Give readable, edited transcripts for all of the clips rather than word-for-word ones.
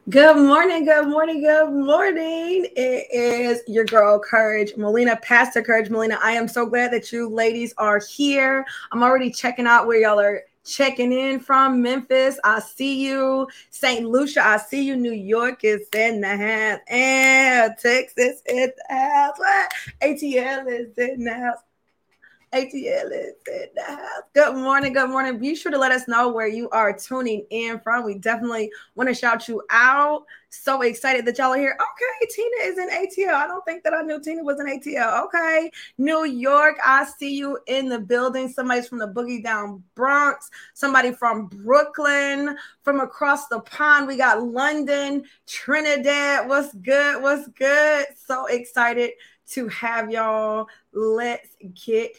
Good morning, good morning, good morning. It is your girl, Courage Molina, Pastor Courage Molina. I am so glad that you ladies are here. I'm already checking out where y'all are checking in from. Memphis, I see you. St. Lucia, I see you. New York is in the house. And Texas is the house. What? ATL is in the house. ATL is in the house. Good morning. Good morning. Be sure to let us know where you are tuning in from. We definitely want to shout you out. So excited that y'all are here. Okay, Tina is in ATL. I don't think that I knew Tina was in ATL. Okay. New York, I see you in the building. Somebody's from the Boogie Down Bronx, somebody from Brooklyn, from across the pond. We got London, Trinidad. What's good? What's good? So excited to have y'all. Let's get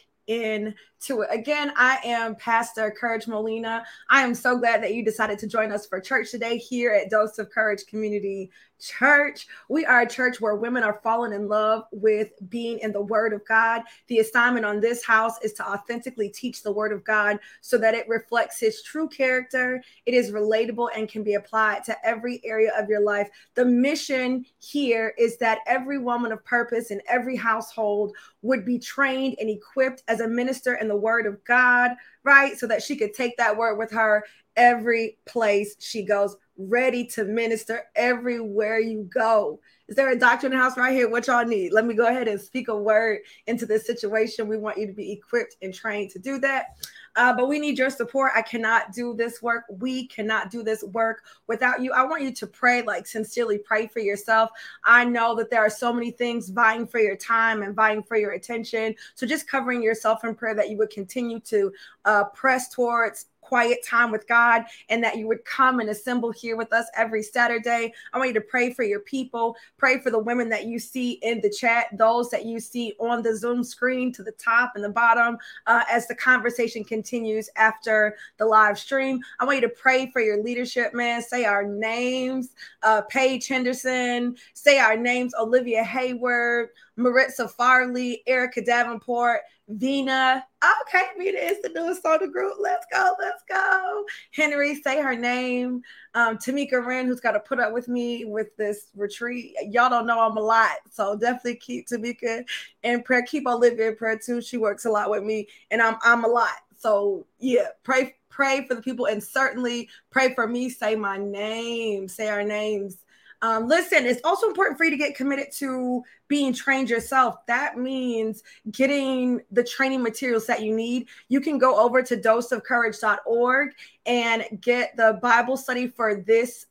into it. Again, I am Pastor Courage Molina. I am so glad that you decided to join us for church today here at Dose of Courage Community Church. We are a church where women are falling in love with being in the Word of God. The assignment on this house is to authentically teach the Word of God so that it reflects His true character. It is relatable and can be applied to every area of your life. The mission here is that every woman of purpose in every household would be trained and equipped as a minister in the Word of God, right? So that she could take that word with her every place she goes, ready to minister everywhere you go. Is there a doctor in the house right here? What y'all need? Let me go ahead and speak a word into this situation. We want you to be equipped and trained to do that. But we need your support. I cannot do this work. We cannot do this work without you. I want you to pray, like sincerely pray for yourself. I know that there are so many things vying for your time and vying for your attention. So just covering yourself in prayer that you would continue to press towards quiet time with God, and that you would come and assemble here with us every Saturday. I want you to pray for your people, pray for the women that you see in the chat, those that you see on the Zoom screen to the top and the bottom as the conversation continues after the live stream. I want you to pray for your leadership, man. Say our names, Paige Henderson, say our names, Olivia Hayward, Maritza Farley, Erica Davenport, Vina. Okay, Vina is the newest on the group. Let's go. Let's go. Henry, say her name. Tamika Wren, who's got to put up with me with this retreat. Y'all don't know I'm a lot. So definitely keep Tamika in prayer. Keep Olivia in prayer too. She works a lot with me and I'm a lot. So yeah, pray for the people and certainly pray for me. Say my name. Say our names. Listen, it's also important for you to get committed to being trained yourself. That means getting the training materials that you need. You can go over to doseofcourage.org and get the Bible study for this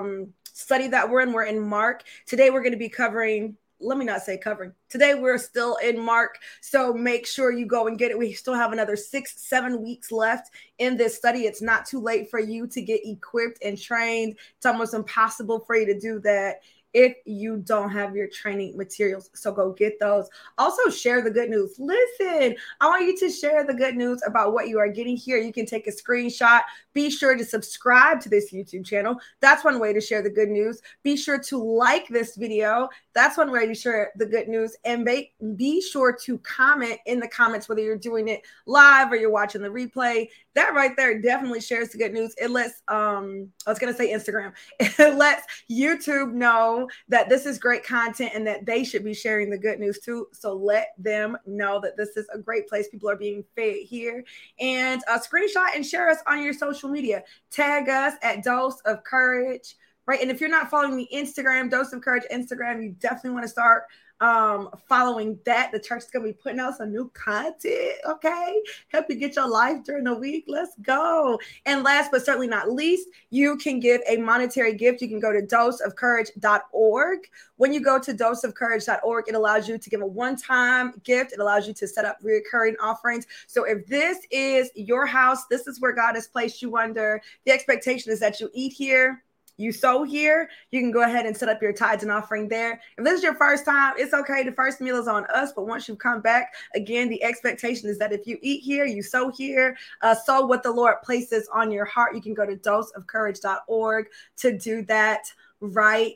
study that we're in. We're in Mark. Today we're going to be covering, let me not say covering. Today we're still in Mark, so make sure you go and get it. We still have another 6-7 weeks left in this study. It's not too late for you to get equipped and trained. It's almost impossible for you to do that if you don't have your training materials. So go get those. Also share the good news. Listen, I want you to share the good news about what you are getting here. You can take a screenshot. Be sure to subscribe to this YouTube channel. That's one way to share the good news. Be sure to like this video. That's one way to share the good news. And be sure to comment in the comments, whether you're doing it live or you're watching the replay. That right there definitely shares the good news. It lets, I was going to say Instagram. It lets YouTube know that this is great content and that they should be sharing the good news too. So let them know that this is a great place. People are being fed here. And screenshot and share us on your social media. Tag us at Dose of Courage. Right. And if you're not following the Instagram, Dose of Courage Instagram, you definitely want to start following that. The church is going to be putting out some new content. Okay. Help you get your life during the week. Let's go. And last but certainly not least, you can give a monetary gift. You can go to doseofcourage.org. When you go to doseofcourage.org, it allows you to give a one-time gift. It allows you to set up recurring offerings. So if this is your house, this is where God has placed you under, the expectation is that you eat here, you sow here, you can go ahead and set up your tithes and offering there. If this is your first time, it's okay. The first meal is on us. But once you come back, again, the expectation is that if you eat here, you sow here, sow what the Lord places on your heart. You can go to doseofcourage.org to do that right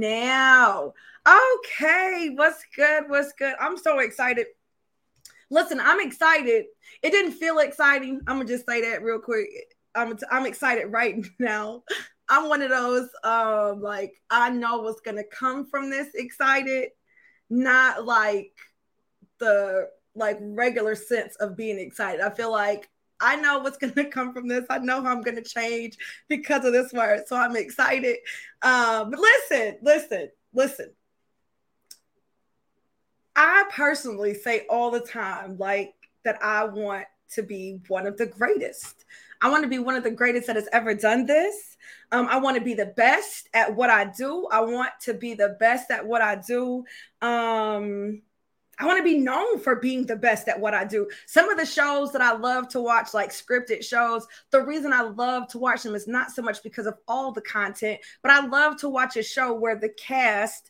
now. Okay, what's good? What's good? I'm so excited. Listen, I'm excited. It didn't feel exciting. I'm going to just say that real quick. I'm excited right now I'm one of those like I know what's gonna come from this excited, not like the like regular sense of being excited. I feel like I know what's going to come from this. I know how I'm going to change because of this word. So I'm excited. But listen. I personally say all the time, like, that I want to be one of the greatest. I want to be one of the greatest that has ever done this. I want to be the best at what I do. I want to be the best at what I do. I want to be known for being the best at what I do. Some of the shows that I love to watch, like scripted shows, the reason I love to watch them is not so much because of all the content, but I love to watch a show where the cast,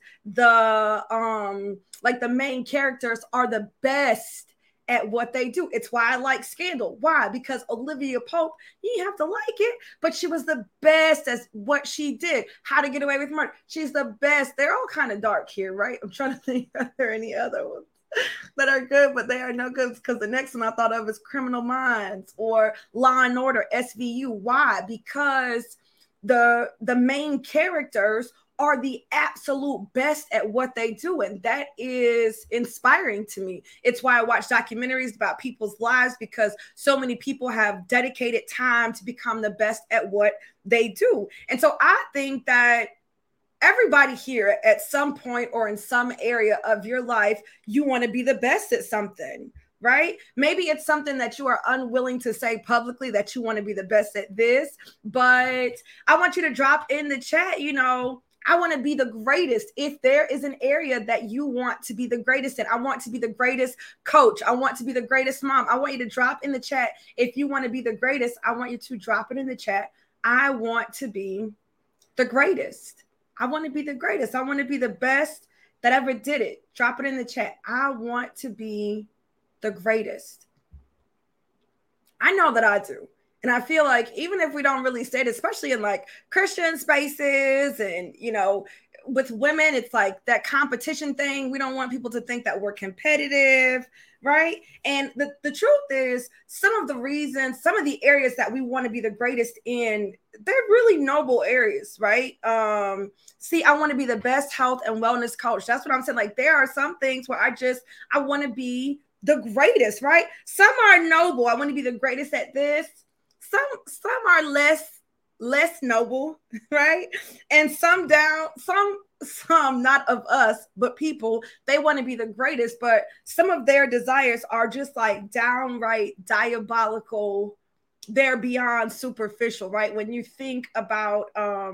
like the main characters are the best at what they do. It's why I like Scandal. Why? Because Olivia Pope, you have to like it, but she was the best as what she did. How to Get Away with Murder. She's the best. They're all kind of dark here, right? I'm trying to think if there are any other ones that are good, but they are no good, because the next one I thought of is Criminal Minds or Law and Order, SVU. Why? Because the main characters are the absolute best at what they do, and that is inspiring to me. It's why I watch documentaries about people's lives, because so many people have dedicated time to become the best at what they do. And so I think that everybody here at some point or in some area of your life, you want to be the best at something, right? Maybe it's something that you are unwilling to say publicly that you want to be the best at this, but I want you to drop in the chat, I want to be the greatest. If there is an area that you want to be the greatest in, I want to be the greatest coach. I want to be the greatest mom. I want you to drop in the chat. If you want to be the greatest, I want you to drop it in the chat. I want to be the greatest. I want to be the greatest. I want to be the best that ever did it. Drop it in the chat. I want to be the greatest. I know that I do. And I feel like even if we don't really say it, especially in like Christian spaces and, with women, it's like that competition thing. We don't want people to think that we're competitive, right? And the truth is, some of the areas that we want to be the greatest in, they're really noble areas, right? See, I want to be the best health and wellness coach. That's what I'm saying. Like, there are some things where I want to be the greatest, right? Some are noble. I want to be the greatest at this. Some are less noble, right? And some not of us, but people, they want to be the greatest, but some of their desires are just like downright diabolical. They're beyond superficial, right? When you think about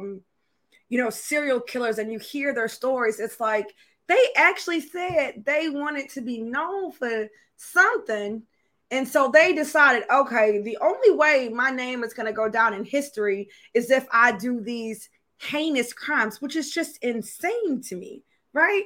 serial killers and you hear their stories, it's like they actually said they wanted to be known for something. And so they decided, okay, the only way my name is going to go down in history is if I do these heinous crimes, which is just insane to me, right?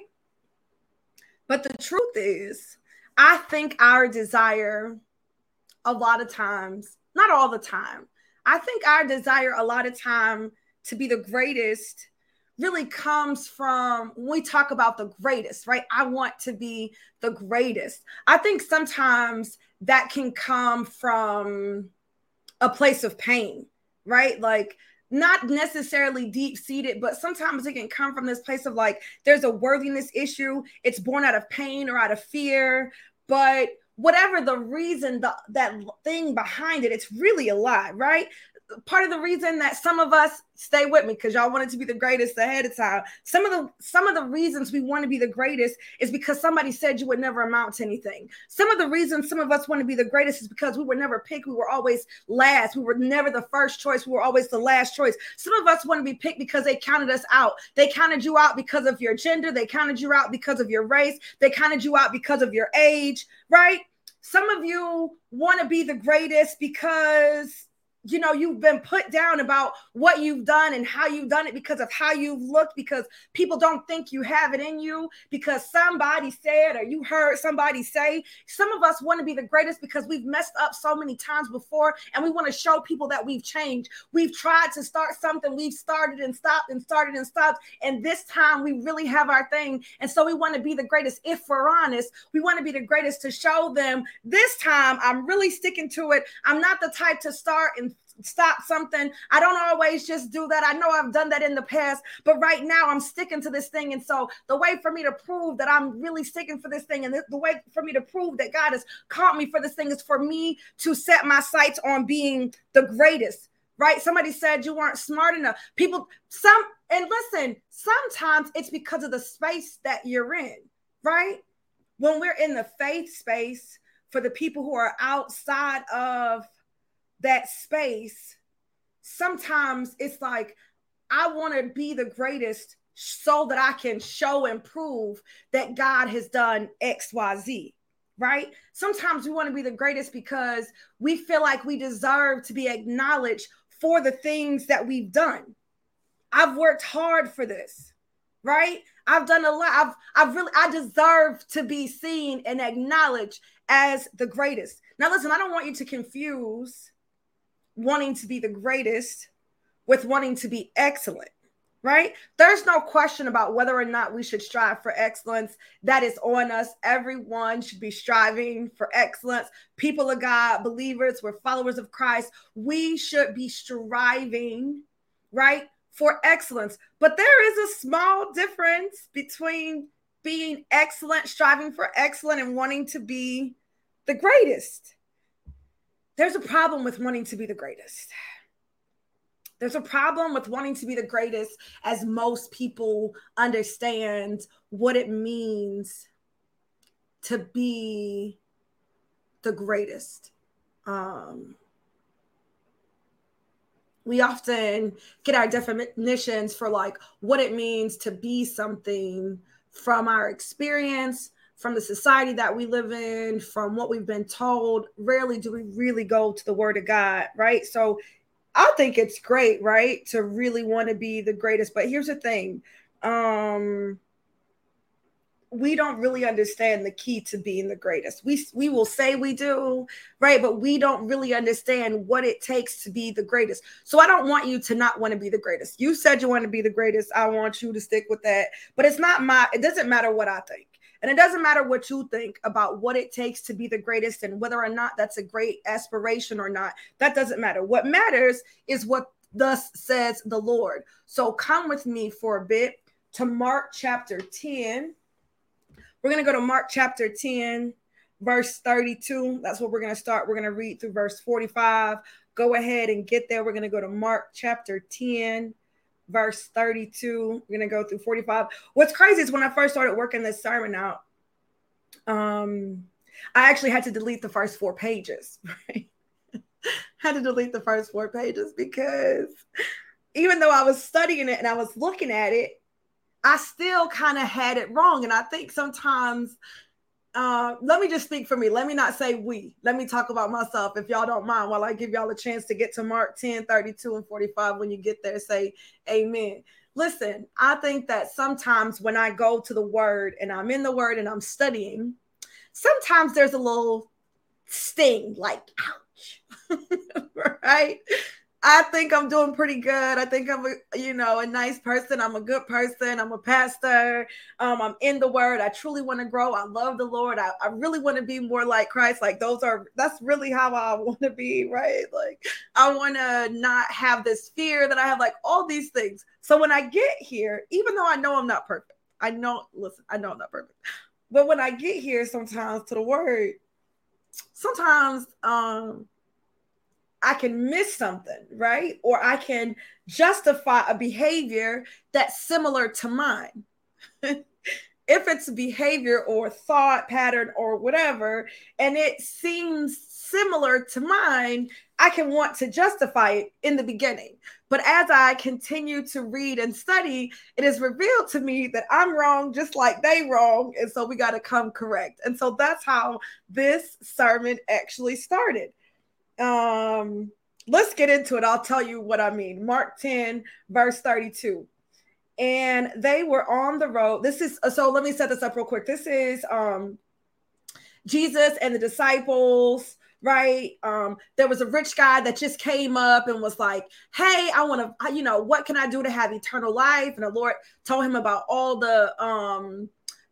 But the truth is, I think our desire a lot of times, not all the time, I think our desire a lot of time to be the greatest really comes from when we talk about the greatest, right? I want to be the greatest. I think sometimes that can come from a place of pain, right? Like, not necessarily deep-seated, but sometimes it can come from this place of like, there's a worthiness issue. It's born out of pain or out of fear, but whatever the reason, that thing behind it, it's really a lie, right? Part of the reason that some of us, stay with me because y'all wanted to be the greatest ahead of time. Some of the reasons we want to be the greatest is because somebody said you would never amount to anything. Some of the reasons some of us want to be the greatest is because we were never picked. We were always last. We were never the first choice. We were always the last choice. Some of us want to be picked because they counted us out. They counted you out because of your gender. They counted you out because of your race. They counted you out because of your age, right? Some of you want to be the greatest because you've been put down about what you've done and how you've done it because of how you've looked, because people don't think you have it in you, because somebody said or you heard somebody say. Some of us want to be the greatest because we've messed up so many times before and we want to show people that we've changed. We've tried to start something. We've started and stopped and started and stopped. And this time we really have our thing. And so we want to be the greatest. If we're honest, we want to be the greatest to show them this time I'm really sticking to it. I'm not the type to start and stop something. I don't always just do that. I know I've done that in the past, but right now I'm sticking to this thing. And so the way for me to prove that I'm really sticking for this thing, and the way for me to prove that God has called me for this thing, is for me to set my sights on being the greatest, right? Somebody said you weren't smart enough. And listen, sometimes it's because of the space that you're in, right? When we're in the faith space, for the people who are outside of that space, sometimes it's like, I want to be the greatest so that I can show and prove that God has done X, Y, Z, right? Sometimes we want to be the greatest because we feel like we deserve to be acknowledged for the things that we've done. I've worked hard for this, right? I've done a lot. I deserve to be seen and acknowledged as the greatest. Now, listen, I don't want you to confuse wanting to be the greatest with wanting to be excellent, right? There's no question about whether or not we should strive for excellence. That is on us. Everyone should be striving for excellence. People of God, believers, we're followers of Christ. We should be striving, right, for excellence. But there is a small difference between being excellent, striving for excellence, and wanting to be the greatest. There's a problem with wanting to be the greatest. There's a problem with wanting to be the greatest, as most people understand what it means to be the greatest. We often get our definitions for like what it means to be something from our experience, from the society that we live in, from what we've been told. Rarely do we really go to the Word of God, right? So I think it's great, right, to really want to be the greatest. But here's the thing. We don't really understand the key to being the greatest. We will say we do, right? But we don't really understand what it takes to be the greatest. So I don't want you to not want to be the greatest. You said you want to be the greatest. I want you to stick with that. But it doesn't matter what I think. And it doesn't matter what you think about what it takes to be the greatest and whether or not that's a great aspiration or not. That doesn't matter. What matters is what thus says the Lord. So come with me for a bit to Mark chapter 10. We're going to go to Mark chapter 10, verse 32. That's what we're going to start. We're going to read through verse 45. Go ahead and get there. We're going to go to Mark chapter 10, verse 32. We're going to go through 45. What's crazy is when I first started working this sermon out, I actually had to delete the first 4 pages, right? Had to delete the first 4 pages because even though I was studying it and I was looking at it, I still kind of had it wrong. And I think sometimes, let me just speak for me. Let me not say we. Let me talk about myself, if y'all don't mind, while I give y'all a chance to get to Mark 10, 32, and 45. When you get there, say amen. Listen, I think that sometimes when I go to the Word and I'm in the Word and I'm studying, sometimes there's a little sting, like, ouch, right? I think I'm doing pretty good. I think I'm a nice person. I'm a good person. I'm a pastor. I'm in the Word. I truly want to grow. I love the Lord. I really want to be more like Christ. Like that's really how I want to be, right? Like I want to not have this fear that I have, like all these things. So when I get here, even though I know I'm not perfect, I know I'm not perfect. But when I get here sometimes to the Word, sometimes I can miss something, right? Or I can justify a behavior that's similar to mine. If it's a behavior or thought pattern or whatever, and it seems similar to mine, I can want to justify it in the beginning. But as I continue to read and study, it is revealed to me that I'm wrong just like they wrong. And so we got to come correct. And so that's how this sermon actually started. Let's get into it. I'll tell you what I mean. Mark 10, verse 32. And they were on the road. So let me set this up real quick. This is Jesus and the disciples, right? There was a rich guy that just came up and was like, hey, I want to, what can I do to have eternal life? And the Lord told him about all the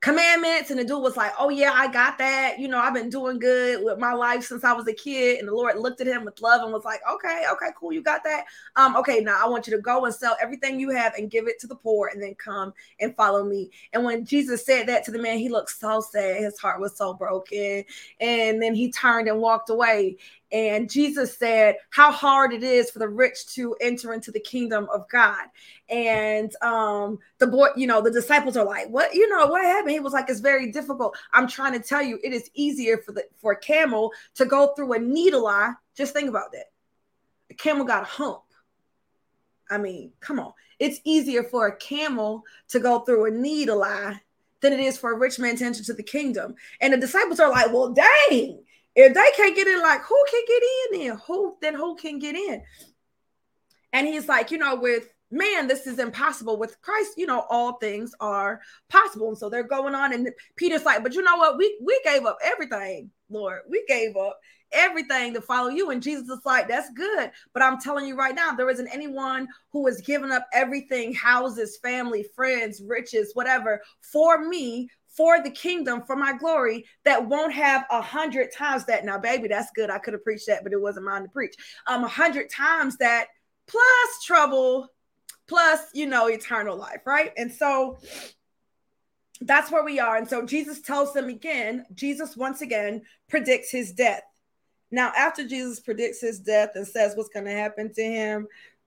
commandments. And the dude was like, oh yeah, I got that. You know, I've been doing good with my life since I was a kid. And the Lord looked at him with love and was like, okay, cool. You got that. Okay, now I want you to go and sell everything you have and give it to the poor and then come and follow me. And when Jesus said that to the man, he looked so sad. His heart was so broken. And then he turned and walked away. And Jesus said how hard it is for the rich to enter into the kingdom of God. And the boy, the disciples are like, what happened? He was like, it's very difficult. I'm trying to tell you, it is easier for a camel to go through a needle eye. Just think about that. A camel got a hump. I mean, come on. It's easier for a camel to go through a needle eye than it is for a rich man to enter to the kingdom. And the disciples are like, well, dang. If they can't get in, like, who can get in then? Who can get in? And he's like, with man, this is impossible. With Christ, all things are possible. And so they're going on. And Peter's like, but you know what? We gave up everything, Lord. We gave up everything to follow you. And Jesus is like, that's good. But I'm telling you right now, there isn't anyone who has given up everything, houses, family, friends, riches, whatever, for me, for the kingdom, for my glory, that won't have 100 times that. Now, baby, that's good. I could have preached that, but it wasn't mine to preach. 100 times that, plus trouble, plus, eternal life, right? And so that's where we are. And so Jesus tells them again, Jesus once again predicts his death. Now, after Jesus predicts his death and says what's going to happen to him,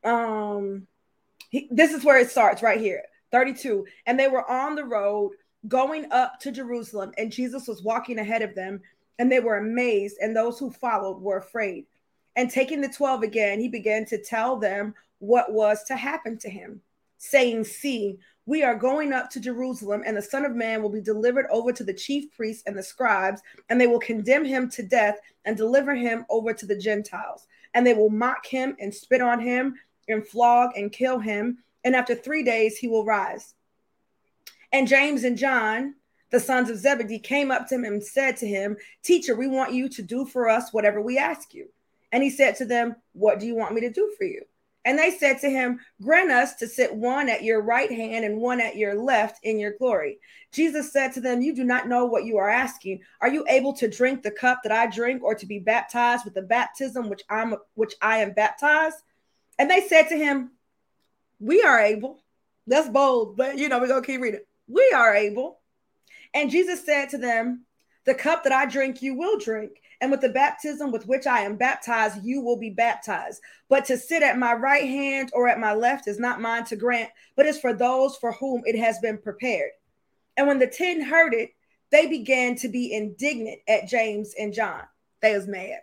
this is where it starts right here, 32. And they were on the road going up to Jerusalem, and Jesus was walking ahead of them, and they were amazed, and those who followed were afraid. And taking the 12 again, he began to tell them what was to happen to him, saying, see, we are going up to Jerusalem, and the Son of Man will be delivered over to the chief priests and the scribes, and they will condemn him to death and deliver him over to the Gentiles. And they will mock him and spit on him and flog and kill him. And after 3 days, he will rise. And James and John, the sons of Zebedee, came up to him and said to him, teacher, we want you to do for us whatever we ask you. And he said to them, what do you want me to do for you? And they said to him, grant us to sit one at your right hand and one at your left in your glory. Jesus said to them, you do not know what you are asking. Are you able to drink the cup that I drink, or to be baptized with the baptism which I am baptized? And they said to him, we are able. That's bold, but we're going to keep reading. We are able. And Jesus said to them, the cup that I drink, you will drink. And with the baptism with which I am baptized, you will be baptized. But to sit at my right hand or at my left is not mine to grant, but is for those for whom it has been prepared. And when the 10 heard it, they began to be indignant at James and John. They was mad.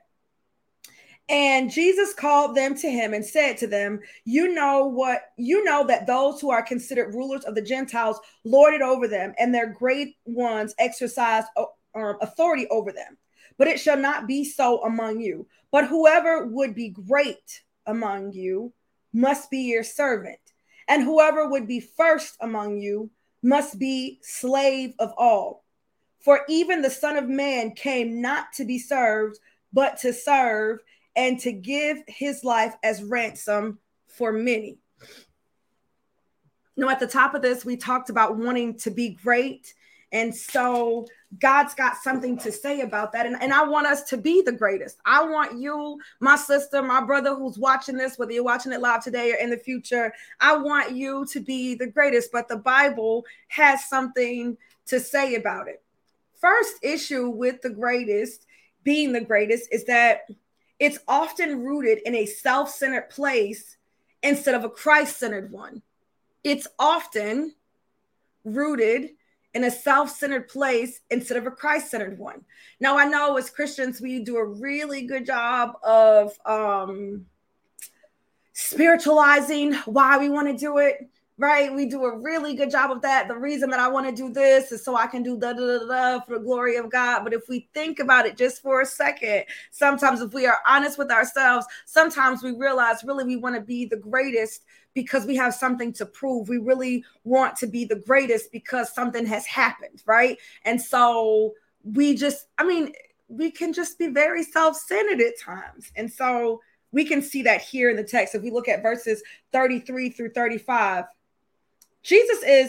And Jesus called them to him and said to them, you know that those who are considered rulers of the Gentiles lord it over them, and their great ones exercise authority over them. But it shall not be so among you. But whoever would be great among you must be your servant. And whoever would be first among you must be slave of all. For even the Son of Man came not to be served, but to serve, and to give his life as ransom for many. Now, at the top of this, we talked about wanting to be great. And so God's got something to say about that. And I want us to be the greatest. I want you, my sister, my brother who's watching this, whether you're watching it live today or in the future, I want you to be the greatest. But the Bible has something to say about it. First issue with the greatest, being the greatest, is that it's often rooted in a self-centered place instead of a Christ-centered one. It's often rooted in a self-centered place instead of a Christ-centered one. Now, I know as Christians, we do a really good job of spiritualizing why we want to do it, right? We do a really good job of that. The reason that I want to do this is so I can do for the glory of God. But if we think about it just for a second, sometimes if we are honest with ourselves, sometimes we realize really we want to be the greatest because we have something to prove. We really want to be the greatest because something has happened, right? And so we can just be very self-centered at times. And so we can see that here in the text. If we look at verses 33 through 35, Jesus is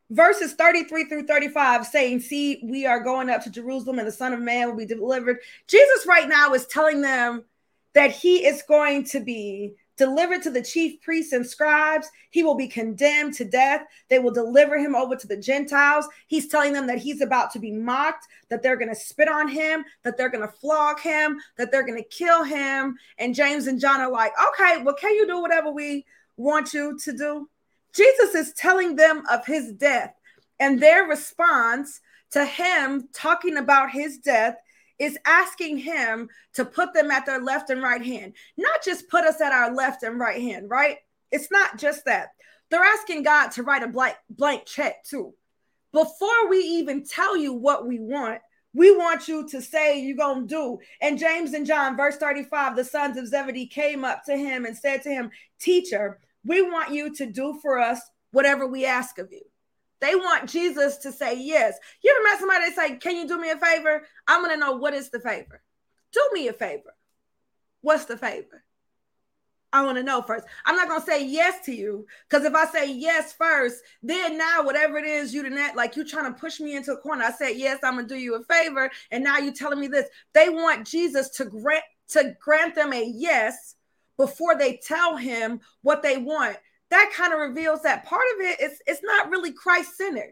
verses 33 through 35 saying, see, we are going up to Jerusalem and the Son of Man will be delivered. Jesus right now is telling them that he is going to be delivered to the chief priests and scribes. He will be condemned to death. They will deliver him over to the Gentiles. He's telling them that he's about to be mocked, that they're going to spit on him, that they're going to flog him, that they're going to kill him. And James and John are like, okay, well, can you do whatever we want you to do? Jesus is telling them of his death, and their response to him talking about his death is asking him to put them at their left and right hand. Not just put us at our left and right hand, right? It's not just that. They're asking God to write a blank check too. Before we even tell you what we want you to say you're going to do. And James and John, verse 35, the sons of Zebedee came up to him and said to him, Teacher, we want you to do for us whatever we ask of you. They want Jesus to say yes. You ever met somebody that say, can you do me a favor? I'm going to know, what is the favor? Do me a favor. What's the favor? I want to know first. I'm not going to say yes to you, because if I say yes first, then now whatever it is you didn't, like you trying to push me into a corner. I said, yes, I'm going to do you a favor. And now you're telling me this. They want Jesus to grant them a yes before they tell him what they want. That kind of reveals that part of it is it's not really Christ-centered.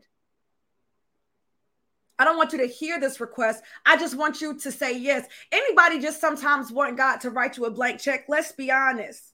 I don't want you to hear this request. I just want you to say yes. Anybody just sometimes want God to write you a blank check? Let's be honest.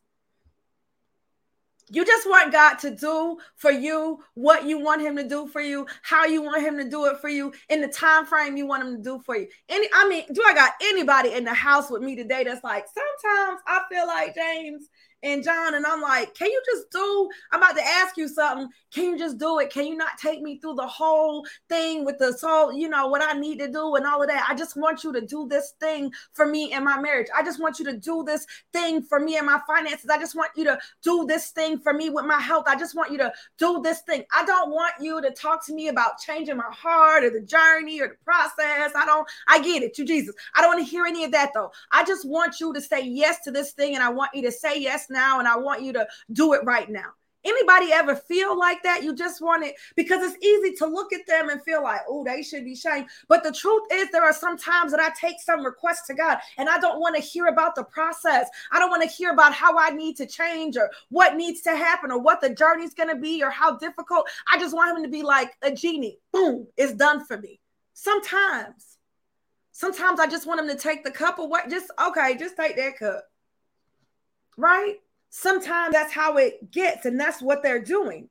You just want God to do for you what you want him to do for you, how you want him to do it for you, in the time frame you want him to do for you. Do I got anybody in the house with me today that's like, sometimes I feel like James and John, and I'm like, can you just do, I'm about to ask you something. Can you just do it? Can you not take me through the whole thing with the soul, what I need to do and all of that? I just want you to do this thing for me in my marriage. I just want you to do this thing for me in my finances. I just want you to do this thing for me with my health. I just want you to do this thing. I don't want you to talk to me about changing my heart or the journey or the process. I get it, you Jesus. I don't want to hear any of that though. I just want you to say yes to this thing, and I want you to say yes now, and I want you to do it right now. Anybody ever feel like that? You just want it because it's easy to look at them and feel like, oh, they should be shamed. But the truth is, there are some times that I take some requests to God and I don't want to hear about the process. I don't want to hear about how I need to change or what needs to happen or what the journey's going to be or how difficult. I just want him to be like a genie. Boom, it's done for me. Sometimes I just want him to take the cup away. Just take that cup. Right? Sometimes that's how it gets, and that's what they're doing.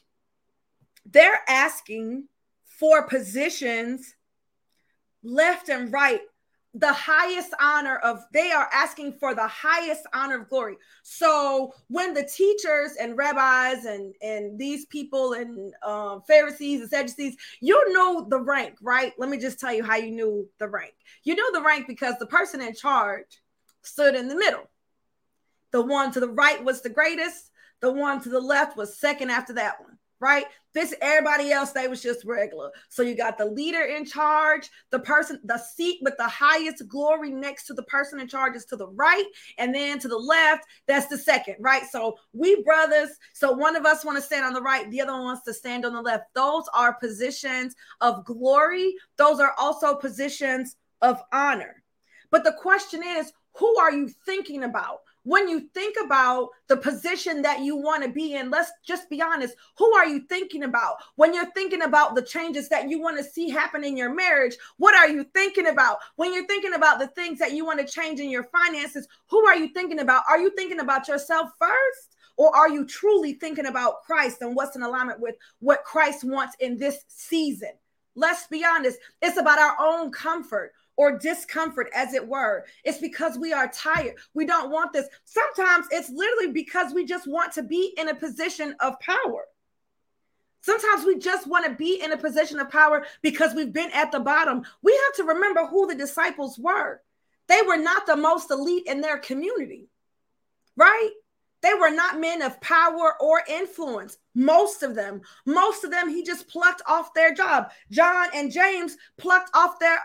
They're asking for positions left and right, the highest honor they are asking for the highest honor of glory. So when the teachers and rabbis and these people and Pharisees and Sadducees, you know the rank, right? Let me just tell you how you knew the rank. You know the rank because the person in charge stood in the middle. The one to the right was the greatest. The one to the left was second after that one, right? Everybody else, they was just regular. So you got the leader in charge, the seat with the highest glory next to the person in charge is to the right. And then to the left, that's the second, right? So we brothers, so one of us want to stand on the right, the other one wants to stand on the left. Those are positions of glory. Those are also positions of honor. But the question is, who are you thinking about? When you think about the position that you want to be in, let's just be honest. Who are you thinking about? When you're thinking about the changes that you want to see happen in your marriage, what are you thinking about? When you're thinking about the things that you want to change in your finances, who are you thinking about? Are you thinking about yourself first? Or are you truly thinking about Christ and what's in alignment with what Christ wants in this season? Let's be honest. It's about our own comfort or discomfort, as it were. It's because we are tired. We don't want this. Sometimes it's literally because we just want to be in a position of power. Sometimes we just want to be in a position of power because we've been at the bottom. We have to remember who the disciples were. They were not the most elite in their community, right? They were not men of power or influence. Most of them, he just plucked off their job. John and James plucked off their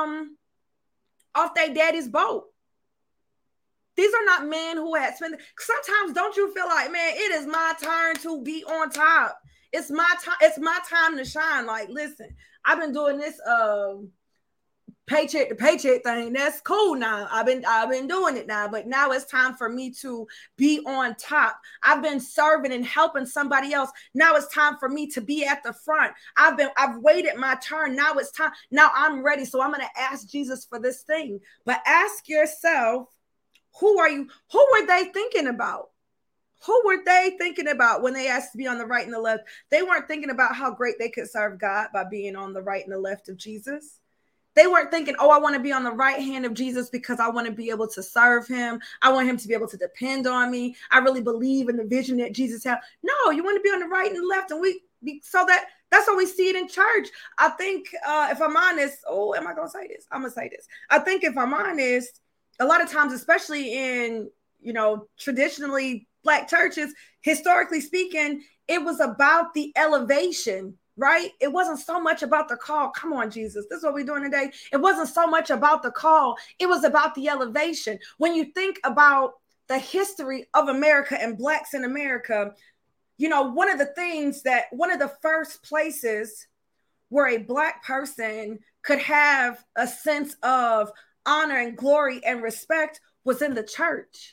daddy's boat. These are not men who had spent. Sometimes don't you feel like, man, it is my turn to be on top. it's my time. It's my time to shine. Like, listen, I've been doing this paycheck to paycheck thing. That's cool now. I've been doing it now, but now it's time for me to be on top. I've been serving and helping somebody else. Now it's time for me to be at the front. I've waited my turn. Now it's time. Now I'm ready. So I'm going to ask Jesus for this thing. But ask yourself, who were they thinking about? Who were they thinking about when they asked to be on the right and the left? They weren't thinking about how great they could serve God by being on the right and the left of Jesus. They weren't thinking, oh, I want to be on the right hand of Jesus because I want to be able to serve him. I want him to be able to depend on me. I really believe in the vision that Jesus had. No, you want to be on the right and the left. And that's how we see it in church. I think if I'm honest, am I going to say this? I'm going to say this. I think if I'm honest, a lot of times, especially in, traditionally Black churches, historically speaking, it was about the elevation, right? It wasn't so much about the call. Come on, Jesus. This is what we're doing today. It wasn't so much about the call. It was about the elevation. When you think about the history of America and Blacks in America, one of the first places where a Black person could have a sense of honor and glory and respect was in the church.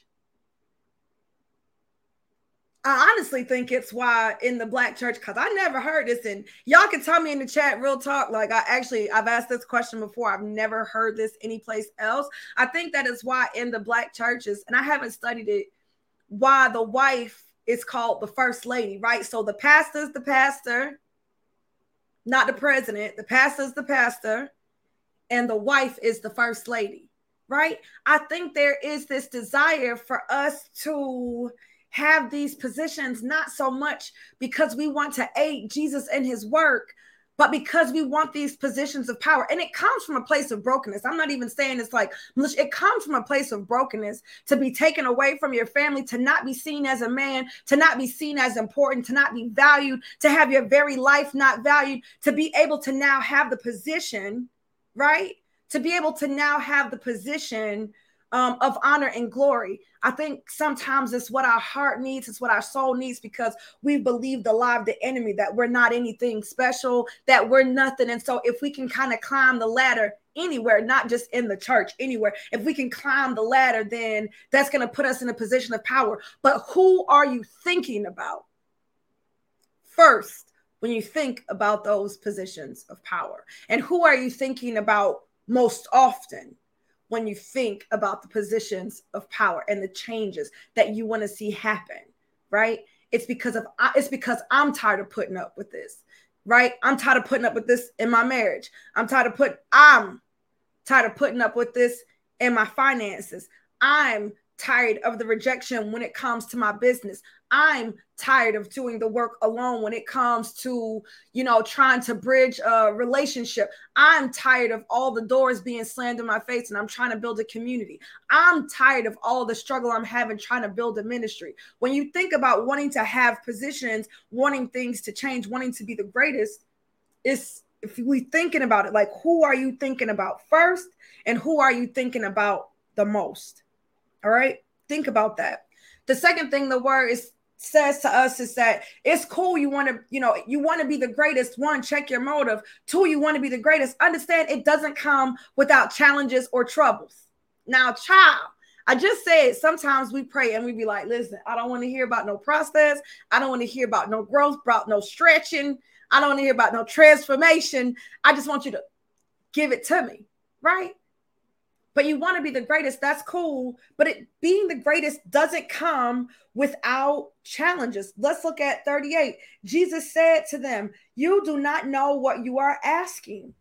I honestly think it's why in the Black church, because I never heard this, and y'all can tell me in the chat, real talk, like I've asked this question before. I've never heard this anyplace else. I think that is why in the Black churches, and I haven't studied it, why the wife is called the first lady, right? So the pastor's the pastor, not the president. The pastor's the pastor, and the wife is the first lady, right? I think there is this desire for us to have these positions, not so much because we want to aid Jesus in his work, but because we want these positions of power. And it comes from a place of brokenness. I'm not even saying it's like, it comes from a place of brokenness to be taken away from your family, to not be seen as a man, to not be seen as important, to not be valued, to have your very life not valued, to be able to now have the position, right? To be able to now have the position of honor and glory. I think sometimes it's what our heart needs, it's what our soul needs, because we believe the lie of the enemy that we're not anything special, that we're nothing. And so if we can kind of climb the ladder anywhere, not just in the church, anywhere, if we can climb the ladder, then that's going to put us in a position of power. But who are you thinking about first when you think about those positions of power? And who are you thinking about most often when you think about the positions of power and the changes that you want to see happen, right? It's because I'm tired of putting up with this, right? I'm tired of putting up with this in my marriage. I'm tired of putting up with this in my finances. I'm tired of the rejection when it comes to my business. I'm tired of doing the work alone when it comes to, trying to bridge a relationship. I'm tired of all the doors being slammed in my face and I'm trying to build a community. I'm tired of all the struggle I'm having trying to build a ministry. When you think about wanting to have positions, wanting things to change, wanting to be the greatest, if we thinking about it, like, who are you thinking about first and who are you thinking about the most? All right. Think about that. The second thing the word says to us is that it's cool. You want to be the greatest. One, check your motive. Two, you want to be the greatest. Understand it doesn't come without challenges or troubles. Now, child, I just said sometimes we pray and we be like, listen, I don't want to hear about no process. I don't want to hear about no growth, about no stretching. I don't want to hear about no transformation. I just want you to give it to me, right? But you want to be the greatest. That's cool. But being the greatest doesn't come without challenges. Let's look at 38. Jesus said to them, you do not know what you are asking.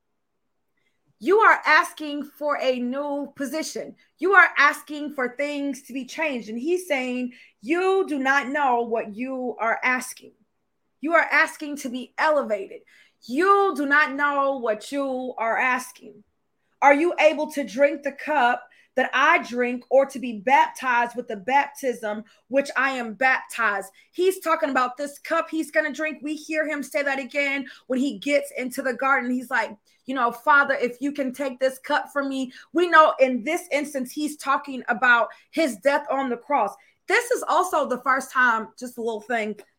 You are asking for a new position. You are asking for things to be changed. And he's saying, you do not know what you are asking. You are asking to be elevated. You do not know what you are asking. Are you able to drink the cup that I drink, or to be baptized with the baptism which I am baptized? He's talking about this cup he's going to drink. We hear him say that again when he gets into the garden. He's like, Father, if you can take this cup from me. We know in this instance, he's talking about his death on the cross. This is also the first time, just a little thing,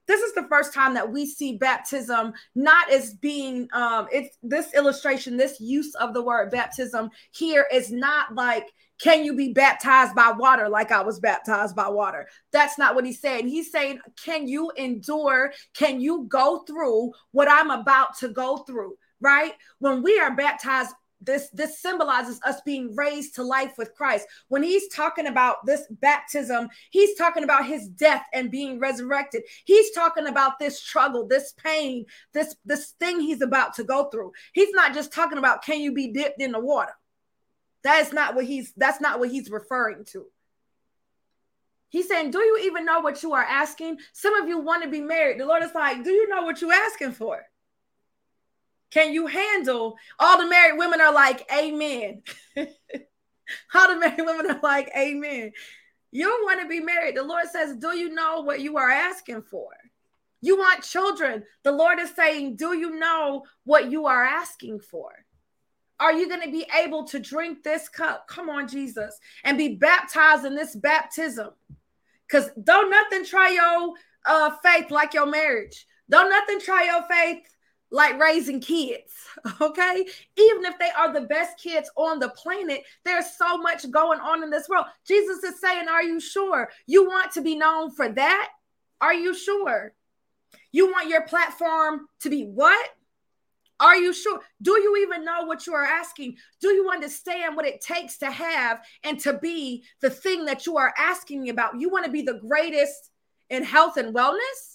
this is the first time that we see baptism not as being, it's this illustration, this use of the word baptism here is not like, can you be baptized by water like I was baptized by water? That's not what he's saying. He's saying, can you endure? Can you go through what I'm about to go through, right? When we are baptized, this symbolizes us being raised to life with Christ. When he's talking about this baptism, he's talking about his death and being resurrected. He's talking about this struggle, this pain, this thing he's about to go through. He's not just talking about, can you be dipped in the water? That's not what he's referring to. He's saying, do you even know what you are asking? Some of you want to be married. The Lord is like, do you know what you're asking for? Can you handle? All the married women are like, amen. All the married women are like, amen. You want to be married. The Lord says, do you know what you are asking for? You want children. The Lord is saying, do you know what you are asking for? Are you going to be able to drink this cup? Come on, Jesus. And be baptized in this baptism. Because don't nothing try your faith like your marriage. Don't nothing try your faith like raising kids, okay? Even if they are the best kids on the planet, there's so much going on in this world. Jesus is saying, are you sure? You want to be known for that? Are you sure? You want your platform to be what? Are you sure? Do you even know what you are asking? Do you understand what it takes to have and to be the thing that you are asking about? You want to be the greatest in health and wellness?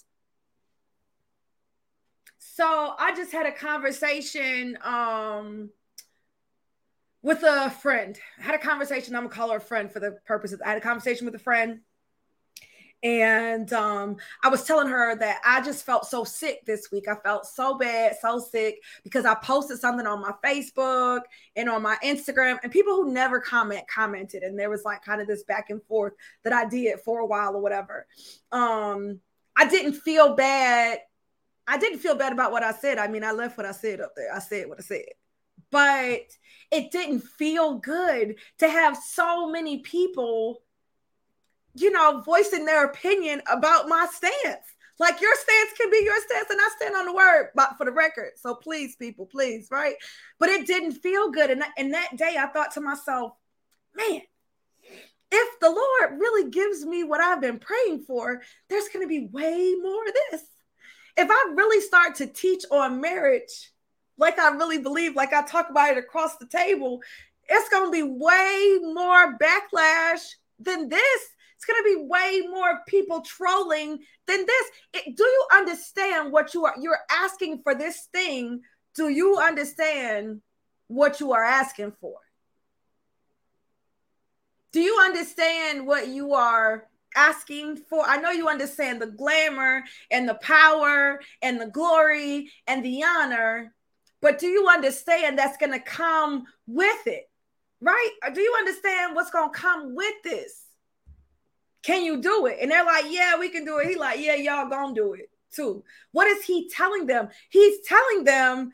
So I just had a conversation with a friend. I had a conversation. I'm going to call her a friend for the purposes. I had a conversation with a friend. And I was telling her that I just felt so sick this week. I felt so bad, so sick, because I posted something on my Facebook and on my Instagram, and people who never commented. And there was like kind of this back and forth that I did for a while or whatever. I didn't feel bad. I didn't feel bad about what I said. I mean, I left what I said up there. I said what I said. But it didn't feel good to have so many people, you know, voicing their opinion about my stance. Like, your stance can be your stance, and I stand on the word, but for the record. So please, people, please, right? But it didn't feel good. And that day I thought to myself, man, if the Lord really gives me what I've been praying for, there's going to be way more of this. If I really start to teach on marriage, like I really believe, like I talk about it across the table, it's going to be way more backlash than this. It's going to be way more people trolling than this. Do you understand what you're asking for this thing? Do you understand what you are asking for? Do you understand what you are asking for? I know you understand the glamour and the power and the glory and the honor, but do you understand that's going to come with it, right? Or do you understand what's going to come with this? Can you do it? And they're like, yeah, we can do it. He's like, yeah, y'all gonna do it too. What is he telling them? He's telling them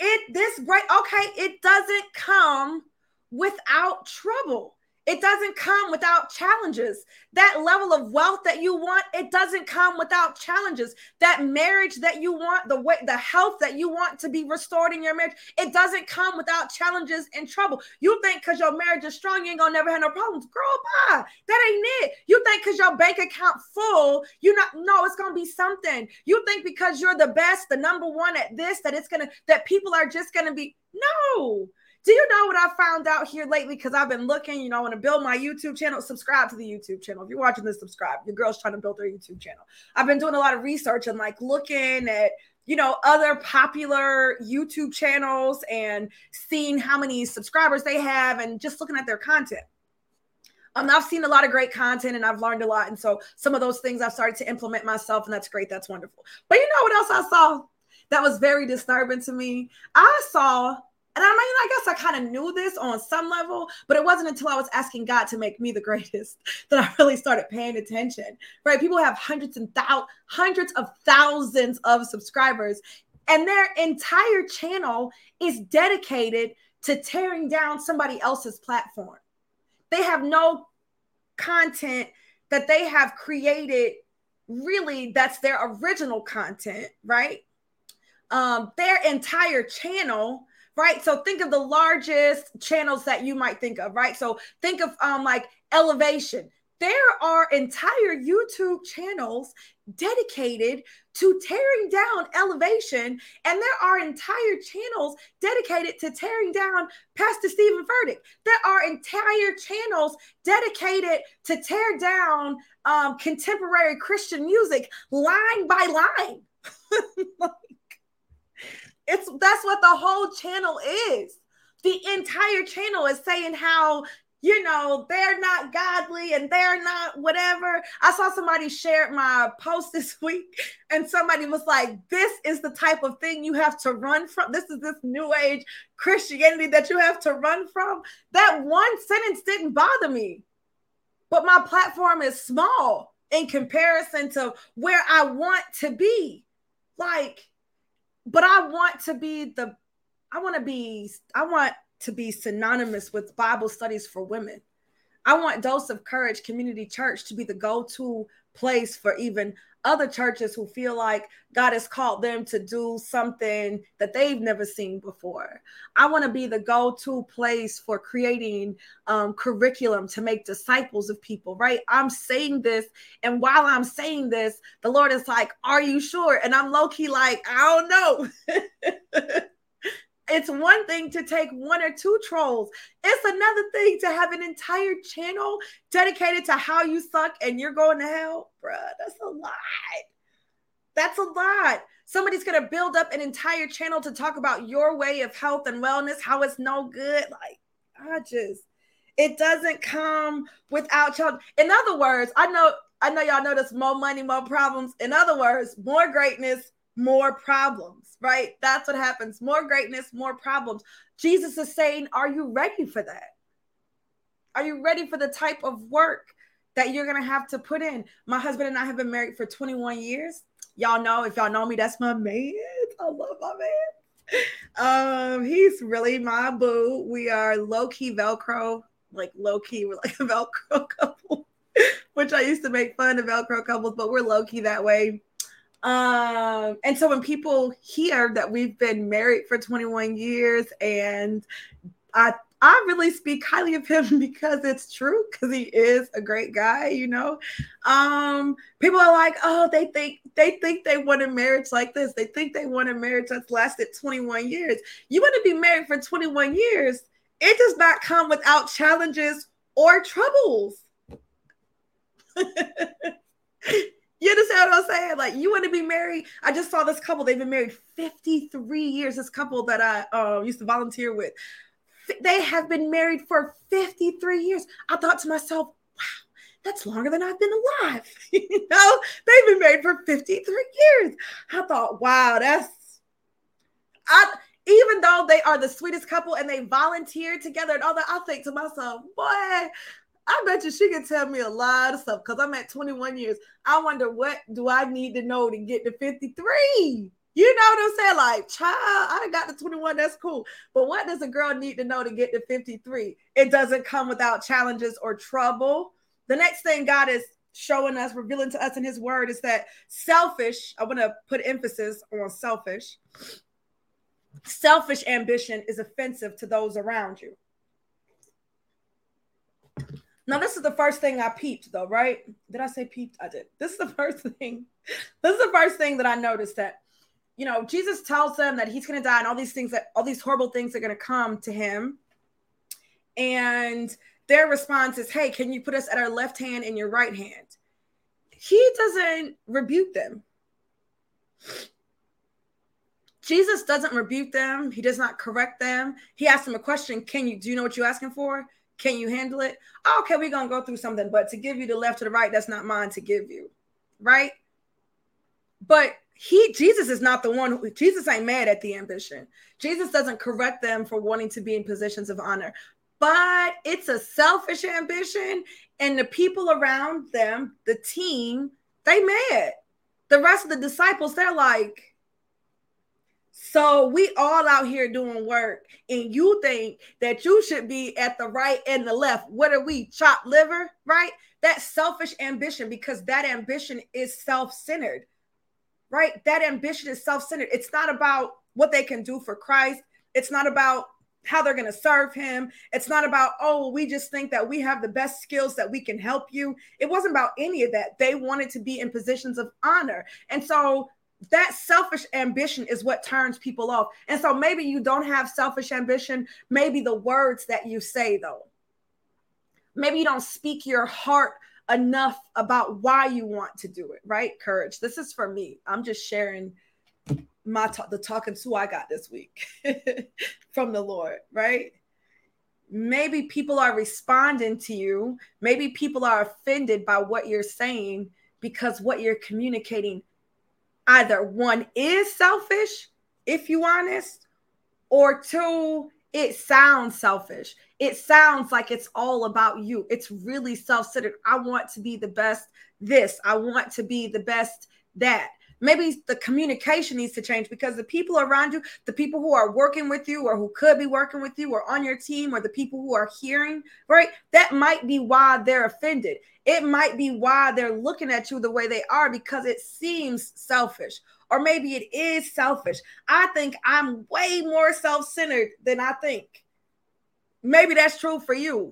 it doesn't come without trouble. It doesn't come without challenges. That level of wealth that you want, it doesn't come without challenges. That marriage that you want, the health that you want to be restored in your marriage, it doesn't come without challenges and trouble. You think because your marriage is strong, you ain't gonna never have no problems. Girl, bye. That ain't it. You think because your bank account full, it's gonna be something. You think because you're the best, the number one at this, that people are just gonna be, no. Do you know what I found out here lately? Because I've been looking, I want to build my YouTube channel. Subscribe to the YouTube channel. If you're watching this, subscribe. Your girl's trying to build her YouTube channel. I've been doing a lot of research and like looking at, other popular YouTube channels and seeing how many subscribers they have and just looking at their content. I've seen a lot of great content and I've learned a lot. And so some of those things I've started to implement myself, and that's great. That's wonderful. But you know what else I saw that was very disturbing to me? I saw, and I guess I kind of knew this on some level, but it wasn't until I was asking God to make me the greatest that I really started paying attention, right? People have hundreds of thousands of subscribers, and their entire channel is dedicated to tearing down somebody else's platform. They have no content that they have created really that's their original content, right? Their entire channel, right? So think of the largest channels that you might think of, right? So think of like Elevation. There are entire YouTube channels dedicated to tearing down Elevation, and there are entire channels dedicated to tearing down Pastor Stephen Furtick. There are entire channels dedicated to tear down contemporary Christian music line by line. That's what the whole channel is. The entire channel is saying how, you know, they're not godly and they're not whatever. I saw somebody share my post this week and somebody was like, this is the type of thing you have to run from. This is this new age Christianity that you have to run from. That one sentence didn't bother me, but my platform is small in comparison to where I want to be. Like, but I want to be synonymous with Bible studies for women. I want Dose of Courage Community Church to be the go-to place for even other churches who feel like God has called them to do something that they've never seen before. I want to be the go-to place for creating curriculum to make disciples of people, right? I'm saying this, and while I'm saying this, the Lord is like, are you sure? And I'm low-key like, I don't know. It's one thing to take one or two trolls. It's another thing to have an entire channel dedicated to how you suck and you're going to hell. Bruh, that's a lot. That's a lot. Somebody's going to build up an entire channel to talk about your way of health and wellness, how it's no good. Like, it doesn't come without y'all. In other words, I know y'all notice more money, more problems. In other words, more greatness, more problems, right? That's what happens. More greatness, more problems. Jesus is saying, are you ready for that? Are you ready for the type of work that you're going to have to put in? My husband and I have been married for 21 years. Y'all know, if y'all know me, that's my man. I love my man. He's really my boo. We are low-key Velcro, like low-key, we're like a Velcro couple, which I used to make fun of Velcro couples, but we're low-key that way. And so when people hear that we've been married for 21 years, and I really speak highly of him because it's true, because he is a great guy, you know. People are like, oh, they think they want a marriage like this. They think they want a marriage that's lasted 21 years. You want to be married for 21 years. It does not come without challenges or troubles. You understand what I'm saying? Like, you want to be married. I just saw this couple. They've been married 53 years. This couple that I used to volunteer with. They have been married for 53 years. I thought to myself, wow, that's longer than I've been alive. You know, they've been married for 53 years. I thought, wow, even though they are the sweetest couple and they volunteer together and all that, I think to myself, boy, I bet you she can tell me a lot of stuff, because I'm at 21 years. I wonder, what do I need to know to get to 53? You know what I'm saying? Like, child, I got to 21. That's cool. But what does a girl need to know to get to 53? It doesn't come without challenges or trouble. The next thing God is showing us, revealing to us in his word, is that selfish, I want to put emphasis on selfish. Selfish ambition is offensive to those around you. Now, this is the first thing I peeped, though, right? Did I say peeped? I did. This is the first thing. This is the first thing that I noticed, that, you know, Jesus tells them that he's going to die and all these things, that all these horrible things are going to come to him. And their response is, hey, can you put us at our left hand and your right hand? He doesn't rebuke them. Jesus doesn't rebuke them. He does not correct them. He asks them a question. Do you know what you're asking for? Can you handle it? Oh, okay, we're going to go through something, but to give you the left or the right, that's not mine to give you, right? But Jesus is not the one Jesus ain't mad at the ambition. Jesus doesn't correct them for wanting to be in positions of honor, but it's a selfish ambition, and the people around them, the team, they mad. The rest of the disciples, they're like, so we all out here doing work, and you think that you should be at the right and the left. What are we, chopped liver, right? That selfish ambition, because that ambition is self-centered, right? That ambition is self-centered. It's not about what they can do for Christ. It's not about how they're going to serve him. It's not about, oh, we just think that we have the best skills that we can help you. It wasn't about any of that. They wanted to be in positions of honor. And so that selfish ambition is what turns people off. And so maybe you don't have selfish ambition. Maybe the words that you say, though, maybe you don't speak your heart enough about why you want to do it, right? Courage. This is for me. I'm just sharing the talking to I got this week from the Lord, right? Maybe people are responding to you. Maybe people are offended by what you're saying because what you're communicating, either one, is selfish, if you're honest, or two, it sounds selfish. It sounds like it's all about you. It's really self-centered. I want to be the best this. I want to be the best that. Maybe the communication needs to change, because the people around you, the people who are working with you or who could be working with you or on your team, or the people who are hearing, right? That might be why they're offended. It might be why they're looking at you the way they are, because it seems selfish. Or maybe it is selfish. I think I'm way more self-centered than I think. Maybe that's true for you.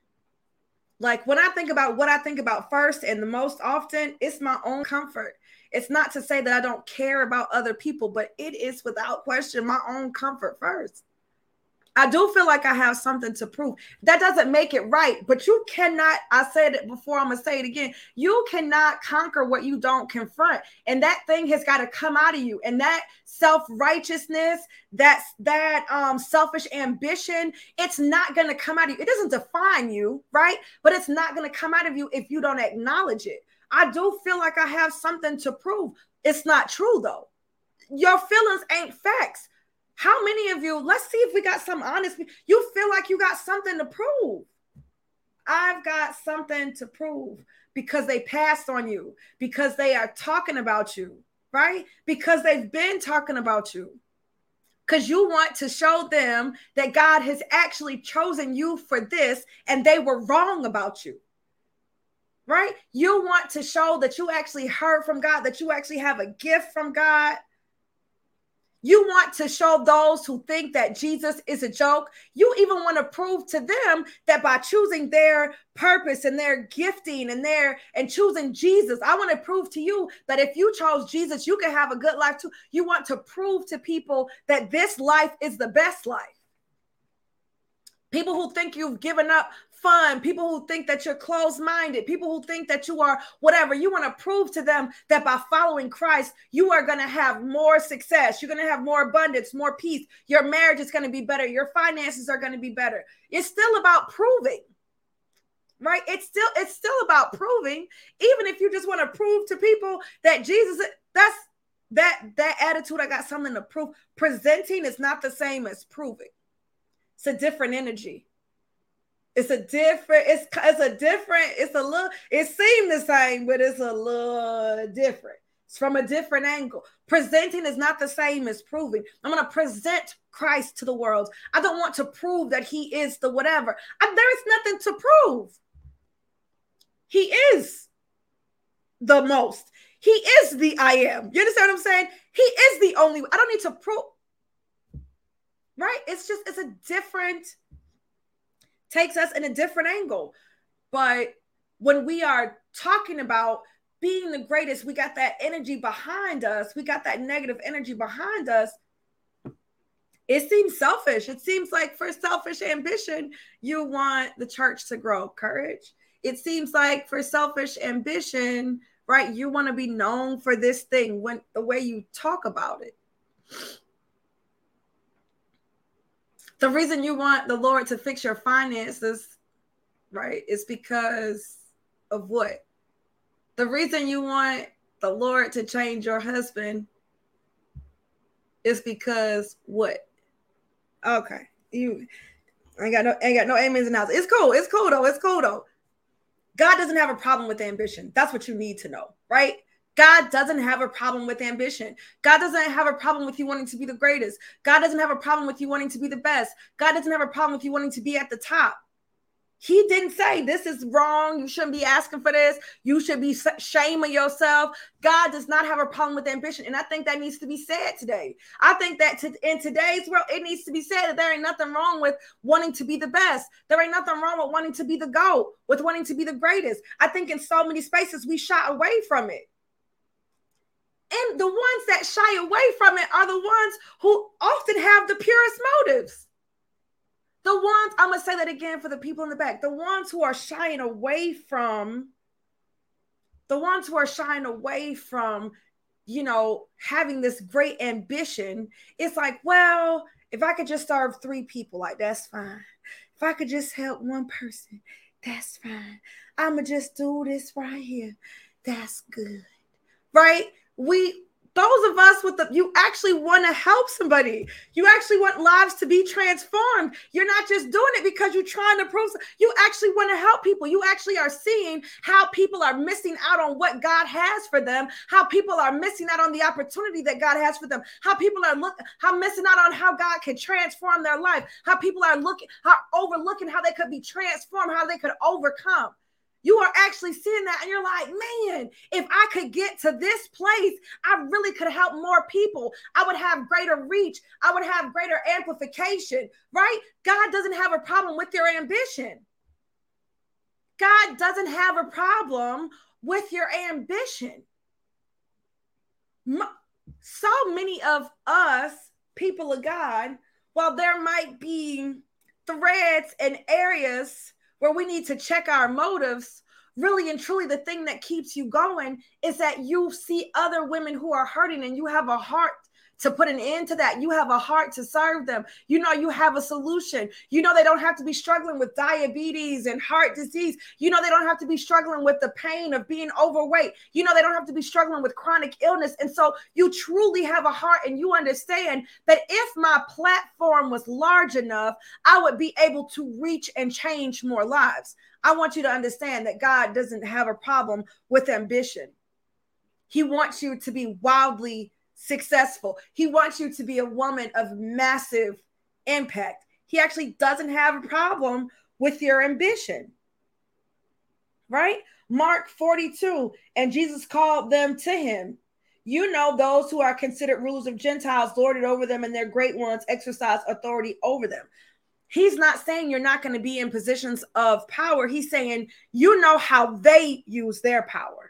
Like, when I think about what I think about first and the most often, it's my own comfort. It's not to say that I don't care about other people, but it is without question my own comfort first. I do feel like I have something to prove. That doesn't make it right, but you cannot, I said it before, I'm going to say it again. You cannot conquer what you don't confront. And that thing has got to come out of you. And that self-righteousness, that selfish ambition, it's not going to come out of you. It doesn't define you, right? But it's not going to come out of you if you don't acknowledge it. I do feel like I have something to prove. It's not true, though. Your feelings ain't facts. How many of you, let's see if we got some honest, you feel like you got something to prove. I've got something to prove, because they passed on you, because they are talking about you, right? Because they've been talking about you. Because you want to show them that God has actually chosen you for this and they were wrong about you. Right? You want to show that you actually heard from God, that you actually have a gift from God. You want to show those who think that Jesus is a joke. You even want to prove to them that by choosing their purpose and their gifting and choosing Jesus, I want to prove to you that if you chose Jesus, you can have a good life too. You want to prove to people that this life is the best life. People who think you've given up fun, people who think that you're closed-minded, people who think that you are whatever, you want to prove to them that by following Christ, you are going to have more success. You're going to have more abundance, more peace. Your marriage is going to be better. Your finances are going to be better. It's still about proving, right? It's still about proving. Even if you just want to prove to people that Jesus, that's that attitude, I got something to prove. Presenting is not the same as proving. It's a different energy. It seemed the same, but it's a little different. It's from a different angle. Presenting is not the same as proving. I'm going to present Christ to the world. I don't want to prove that he is the whatever. There is nothing to prove. He is the most. He is the I am. You understand what I'm saying? He is the only. I don't need to prove. Right? It's a different, takes us in a different angle. But when we are talking about being the greatest, we got that energy behind us. We got that negative energy behind us. It seems selfish. It seems like for selfish ambition, you want the church to grow. Courage. It seems like for selfish ambition, right, you want to be known for this thing when the way you talk about it. The reason you want the Lord to fix your finances, right, is because of what? The reason you want the Lord to change your husband is because what? Okay. You ain't got no amens in the house. It's cool. It's cool though. God doesn't have a problem with ambition. That's what you need to know, right? God doesn't have a problem with ambition. God doesn't have a problem with you wanting to be the greatest. God doesn't have a problem with you wanting to be the best. God doesn't have a problem with you wanting to be at the top. He didn't say this is wrong. You shouldn't be asking for this. You should be shaming yourself. God does not have a problem with ambition. And I think that needs to be said today. I think that in today's world, it needs to be said that there ain't nothing wrong with wanting to be the best. There ain't nothing wrong with wanting to be the GOAT, with wanting to be the greatest. I think in so many spaces, we shy away from it. And the ones that shy away from it are the ones who often have the purest motives. The ones, I'm going to say that again for the people in the back, the ones who are shying away from, you know, having this great ambition, it's like, well, if I could just serve 3 people, like, that's fine. If I could just help 1 person, that's fine. I'm going to just do this right here. That's good. Right? Those of us you actually want to help somebody. You actually want lives to be transformed. You're not just doing it because you're trying to prove. You actually want to help people. You actually are seeing how people are missing out on what God has for them, how people are missing out on the opportunity that God has for them, how people are missing out on how God can transform their life, how people are overlooking how they could be transformed, how they could overcome. You are actually seeing that and you're like, man, if I could get to this place, I really could help more people. I would have greater reach. I would have greater amplification, right? God doesn't have a problem with your ambition. God doesn't have a problem with your ambition. So many of us, people of God, while there might be threads and areas where we need to check our motives, really and truly the thing that keeps you going is that you see other women who are hurting and you have a heart to put an end to that. You have a heart to serve them. You know, you have a solution. You know, they don't have to be struggling with diabetes and heart disease. You know, they don't have to be struggling with the pain of being overweight. You know, they don't have to be struggling with chronic illness. And so you truly have a heart and you understand that if my platform was large enough, I would be able to reach and change more lives. I want you to understand that God doesn't have a problem with ambition. He wants you to be wildly successful. He wants you to be a woman of massive impact. He actually doesn't have a problem with your ambition, right? Mark 42, and Jesus called them to him. You know, those who are considered rulers of Gentiles lord it over them, and their great ones exercise authority over them. He's not saying you're not going to be in positions of power. He's saying, you know how they use their power.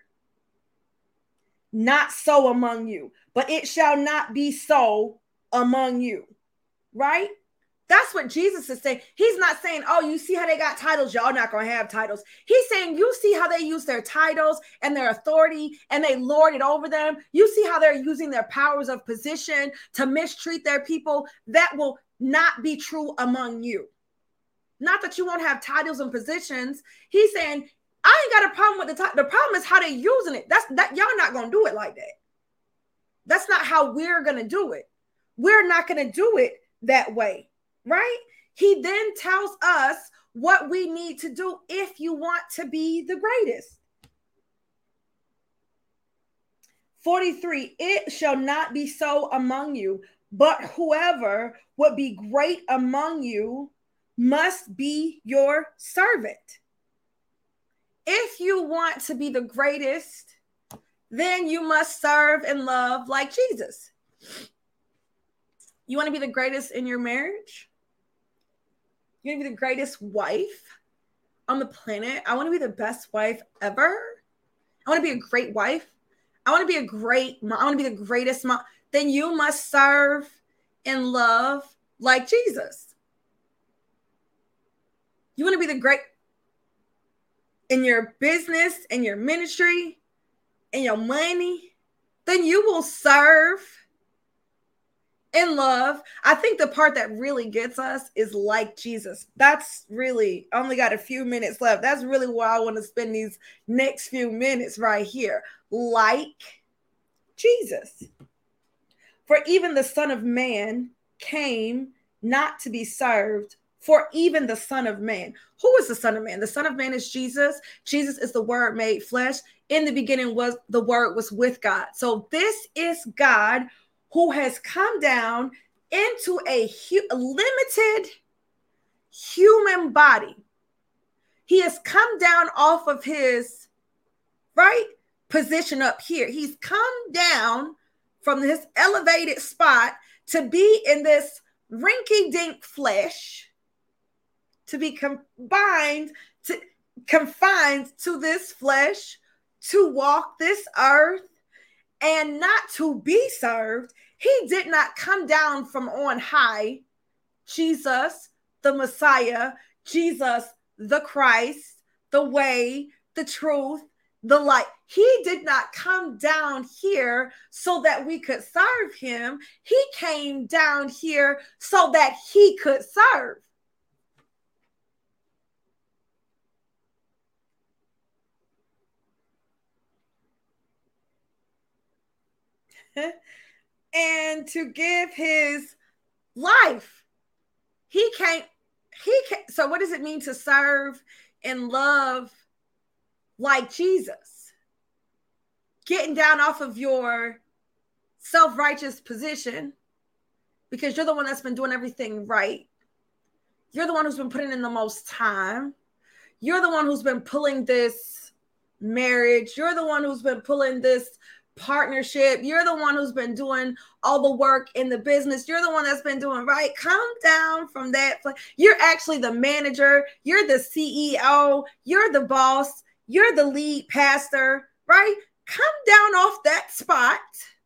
Not so among you, but it shall not be so among you, right? That's what Jesus is saying. He's not saying, oh, you see how they got titles, y'all not going to have titles. He's saying, you see how they use their titles and their authority and they lord it over them. You see how they're using their powers of position to mistreat their people. That will not be true among you. Not that you won't have titles and positions. He's saying, I ain't got a problem with the problem is how they're using it. That y'all not going to do it like that. That's not how we're going to do it. We're not going to do it that way, right? He then tells us what we need to do if you want to be the greatest. 43, it shall not be so among you, but whoever would be great among you must be your servant. If you want to be the greatest, then you must serve and love like Jesus. You want to be the greatest in your marriage? You want to be the greatest wife on the planet? I want to be the best wife ever. I want to be a great wife. I want to be a great mom. I want to be the greatest mom. Then you must serve and love like Jesus. You want to be the great in your business, in your ministry, in your money, then you will serve and love. I think the part that really gets us is like Jesus. That's really, I only got a few minutes left. That's really where I want to spend these next few minutes right here. Like Jesus. For even the Son of Man came not to be served, for even the Son of Man. Who is the Son of Man? The Son of Man is Jesus. Jesus is the Word made flesh. In the beginning was the Word was with God. So this is God who has come down into a limited human body He has come down off of his right position up here. He's come down from this elevated spot to be in this rinky-dink flesh, to be confined to this flesh, to walk this earth and not to be served. He did not come down from on high. Jesus, the Messiah, Jesus, the Christ, the way, the truth, the light. He did not come down here so that we could serve him. He came down here so that he could serve. And to give his life. He came. So what does it mean to serve and love like Jesus? Getting down off of your self-righteous position because you're the one that's been doing everything right. You're the one who's been putting in the most time. You're the one who's been pulling this marriage. You're the one who's been pulling this partnership. You're the one who's been doing all the work in the business. You're the one that's been doing right. Come down from that. You're actually the manager. You're the CEO. You're the boss. You're the lead pastor, right? Come down off that spot.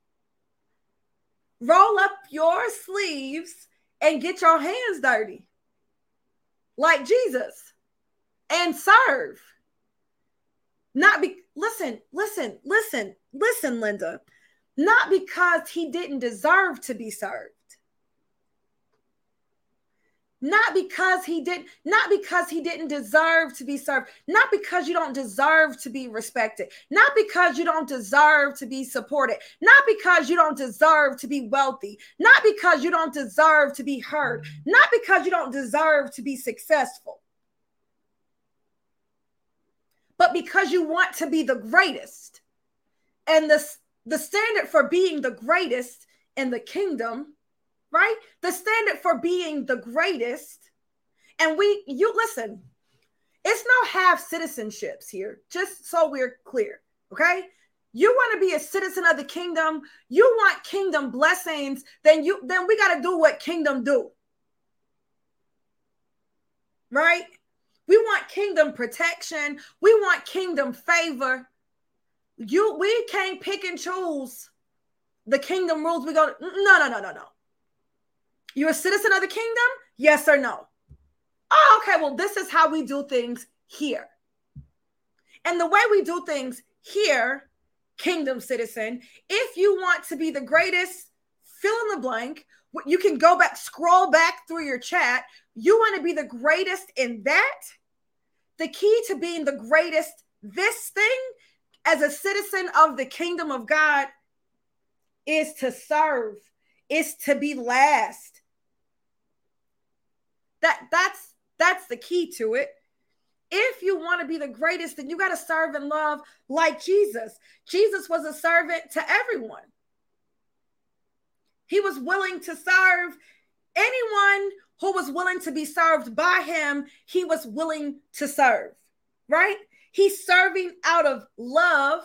Roll up your sleeves and get your hands dirty like Jesus and serve. Listen, Linda. Not because he didn't deserve to be served. Not because he didn't deserve to be served. Not because you don't deserve to be respected. Not because you don't deserve to be supported. Not because you don't deserve to be wealthy. Not because you don't deserve to be heard. Not because you don't deserve to be successful. But because you want to be the greatest. And the standard for being the greatest in the kingdom, right? The standard for being the greatest. And listen, it's no half citizenships here, just so we're clear, okay? You want to be a citizen of the kingdom, you want kingdom blessings, then we got to do what kingdom do. Right? We want kingdom protection. We want kingdom favor. We can't pick and choose the kingdom rules. We go, no. You're a citizen of the kingdom? Yes or no? Oh, okay. Well, this is how we do things here. And the way we do things here, kingdom citizen, if you want to be the greatest, fill in the blank. You can go back, scroll back through your chat. You want to be the greatest in that? The key to being the greatest, this thing, as a citizen of the kingdom of God, is to serve, is to be last. That's the key to it. If you want to be the greatest, then you got to serve and love like Jesus. Jesus was a servant to everyone. He was willing to serve anyone who was willing to be served by him. He was willing to serve, right? He's serving out of love.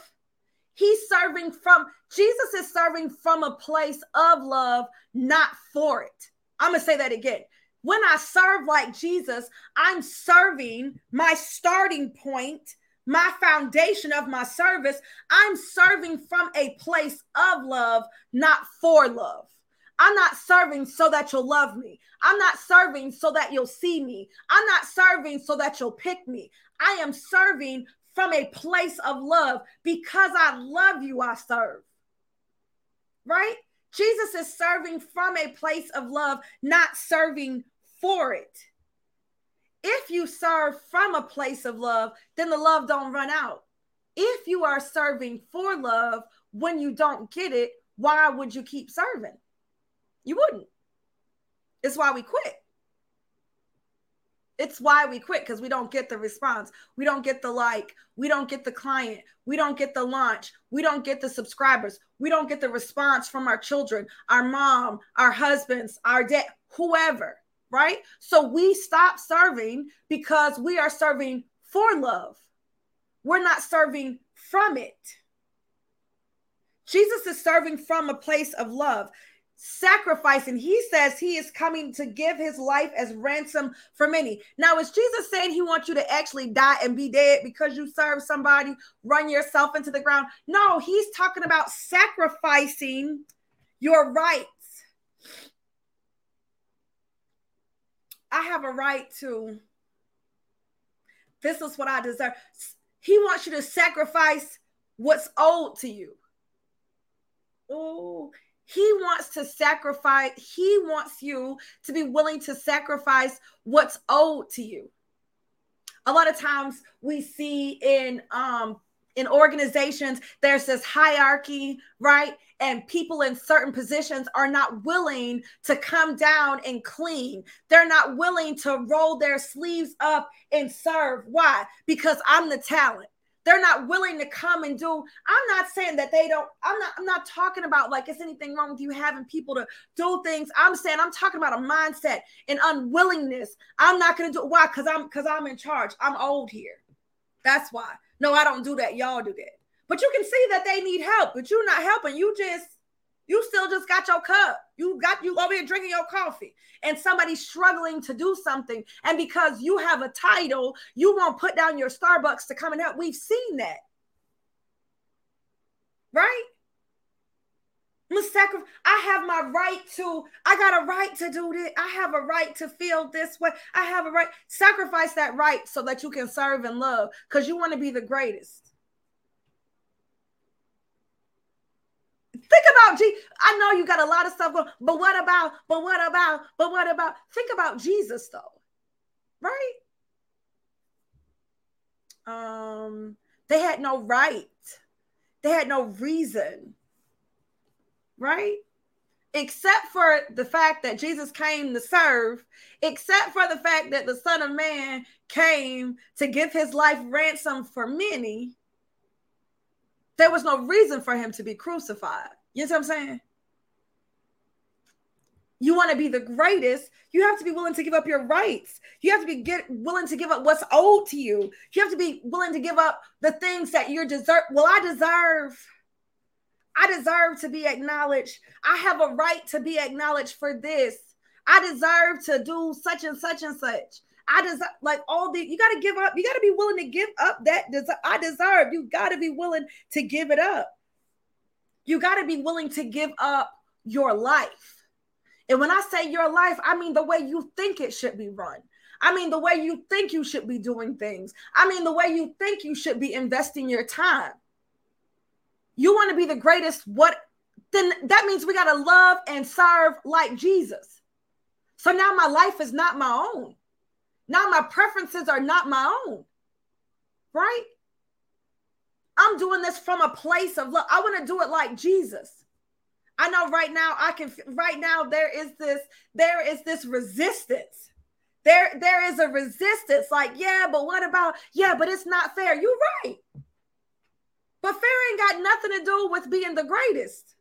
Jesus is serving from a place of love, not for it. I'm going to say that again. When I serve like Jesus, I'm serving my starting point, my foundation of my service. I'm serving from a place of love, not for love. I'm not serving so that you'll love me. I'm not serving so that you'll see me. I'm not serving so that you'll pick me. I am serving from a place of love. Because I love you, I serve. Right? Jesus is serving from a place of love, not serving for it. If you serve from a place of love, then the love don't run out. If you are serving for love, when you don't get it, why would you keep serving? You wouldn't. It's why we quit. It's why we quit, because we don't get the response. We don't get the like. We don't get the client. We don't get the launch. We don't get the subscribers. We don't get the response from our children, our mom, our husbands, our dad, whoever, right? So we stop serving because we are serving for love. We're not serving from it. Jesus is serving from a place of love, sacrificing. He says he is coming to give his life as ransom for many. Now, is Jesus saying he wants you to actually die and be dead because you serve somebody, run yourself into the ground? No, he's talking about sacrificing your rights. I have a right to, this is what I deserve. He wants you to sacrifice what's owed to you. Oh, he wants to sacrifice. He wants you to be willing to sacrifice what's owed to you. A lot of times we see in organizations, there's this hierarchy, right? And people in certain positions are not willing to come down and clean. They're not willing to roll their sleeves up and serve. Why? Because I'm the talent. They're not willing to come and do. I'm not saying that they don't. I'm not talking about like it's anything wrong with you having people to do things. I'm saying I'm talking about a mindset and unwillingness. I'm not going to do it. Why? Because I'm in charge. I'm old here. That's why. No, I don't do that. Y'all do that. But you can see that they need help, but you're not helping. You still just got your cup. You over here drinking your coffee and somebody's struggling to do something. And because you have a title, you won't put down your Starbucks to come and help. We've seen that. Right? I have my right to, I got a right to do this. I have a right to feel this way. I have a right. Sacrifice that right so that you can serve and love because you want to be the greatest. Think about I know you got a lot of stuff going, but what about? Think about Jesus though, right? They had no right. They had no reason, right? Except for the fact that Jesus came to serve, except for the fact that the Son of Man came to give his life ransom for many. There was no reason for him to be crucified. You know what I'm saying? You want to be the greatest, you have to be willing to give up your rights. You have to be willing to give up what's owed to you. You have to be willing to give up the things that you deserve. Well, I deserve to be acknowledged. I have a right to be acknowledged for this. I deserve to do such and such and such. I deserve, like all the, you got to give up. You got to be willing to give up that I deserve. You got to be willing to give it up. You got to be willing to give up your life. And when I say your life, I mean the way you think it should be run. I mean the way you think you should be doing things. I mean the way you think you should be investing your time. You want to be the greatest, then that means we got to love and serve like Jesus. So now my life is not my own. Now my preferences are not my own, right? I'm doing this from a place of love. I want to do it like Jesus. I know right now there is this resistance. There is a resistance like, yeah, but what about, yeah, but it's not fair. You're right. But fair ain't got nothing to do with being the greatest.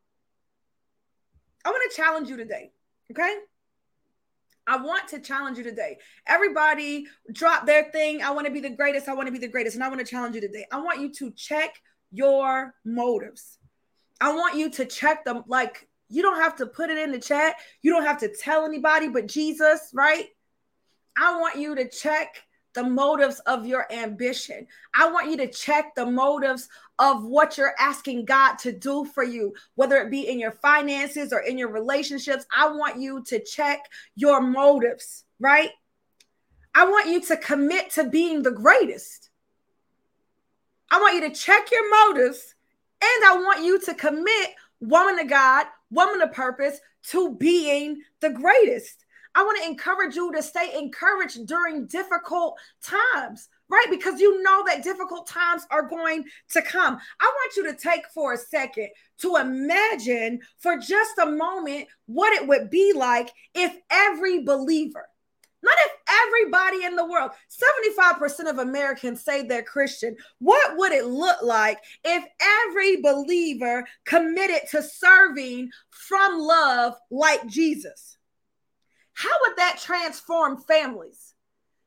I want to challenge you today, okay? I want to challenge you today. Everybody drop their thing. I want to be the greatest. I want to be the greatest. And I want to challenge you today. I want you to check your motives. I want you to check them. Like, you don't have to put it in the chat. You don't have to tell anybody but Jesus, right? I want you to check the motives of your ambition. I want you to check the motives of what you're asking God to do for you, whether it be in your finances or in your relationships. I want you to check your motives, right? I want you to commit to being the greatest. I want you to check your motives, and I want you to commit, woman of God, woman of purpose, to being the greatest. I want to encourage you to stay encouraged during difficult times, right? Because you know that difficult times are going to come. I want you to take for a second to imagine for just a moment what it would be like if every believer, not if everybody in the world, 75% of Americans say they're Christian. What would it look like if every believer committed to serving from love like Jesus? How would that transform families?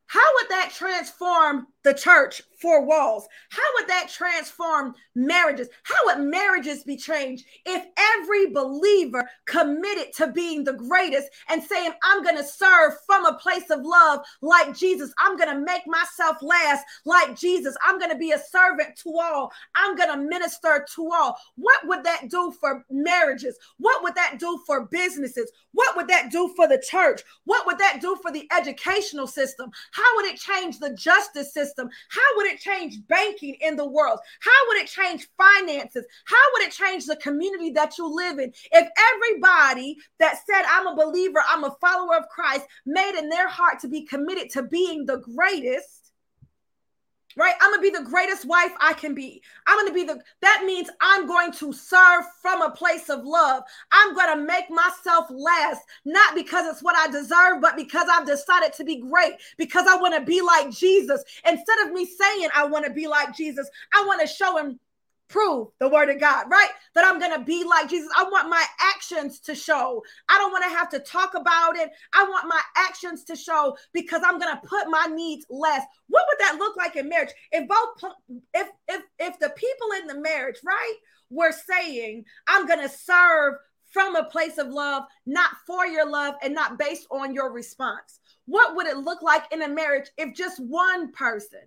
How would that transform the church, four walls? How would that transform marriages? How would marriages be changed if every believer committed to being the greatest and saying, I'm going to serve from a place of love like Jesus. I'm going to make myself last like Jesus. I'm going to be a servant to all. I'm going to minister to all. What would that do for marriages? What would that do for businesses? What would that do for the church? What would that do for the educational system? How would it change the justice system? How would it change banking in the world? How would it change finances? How would it change the community that you live in? If everybody that said, I'm a believer, I'm a follower of Christ, made in their heart to be committed to being the greatest, right? I'm going to be the greatest wife I can be. That means I'm going to serve from a place of love. I'm going to make myself last, not because it's what I deserve, but because I've decided to be great, because I want to be like Jesus. Instead of me saying I want to be like Jesus, I want to show him, prove the word of God, right? That I'm going to be like Jesus. I want my actions to show. I don't want to have to talk about it. I want my actions to show because I'm going to put my needs last. What would that look like in marriage? If the people in the marriage, right, were saying, I'm going to serve from a place of love, not for your love and not based on your response. What would it look like in a marriage if just one person,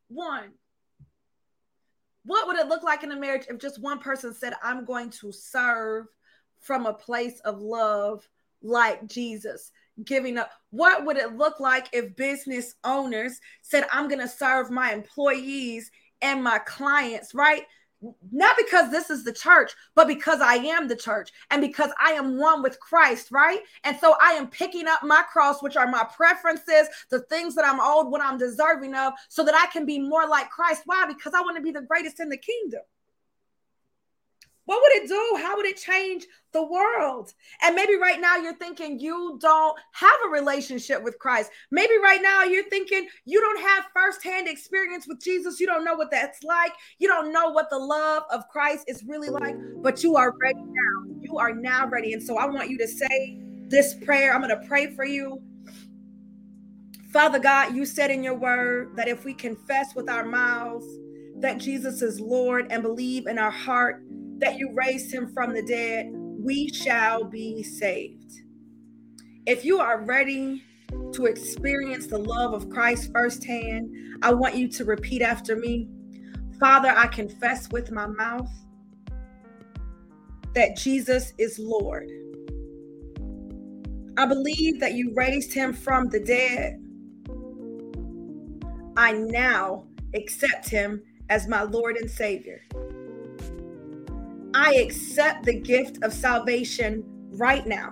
what would it look like in a marriage if just one person said, I'm going to serve from a place of love like Jesus, giving up? What would it look like if business owners said, I'm going to serve my employees and my clients, right? Not because this is the church, but because I am the church and because I am one with Christ, right? And so I am picking up my cross, which are my preferences, the things that I'm owed, what I'm deserving of, so that I can be more like Christ. Why? Because I want to be the greatest in the kingdom. What would it do? How would it change the world? And maybe right now you're thinking you don't have a relationship with Christ. Maybe right now you're thinking you don't have firsthand experience with Jesus. You don't know what that's like. You don't know what the love of Christ is really like, but you are ready now. You are now ready. And so I want you to say this prayer. I'm going to pray for you. Father God, you said in your word that if we confess with our mouths that Jesus is Lord and believe in our heart that you raised him from the dead, we shall be saved. If you are ready to experience the love of Christ firsthand, I want you to repeat after me. Father, I confess with my mouth that Jesus is Lord. I believe that you raised him from the dead. I now accept him as my Lord and Savior. I accept the gift of salvation right now.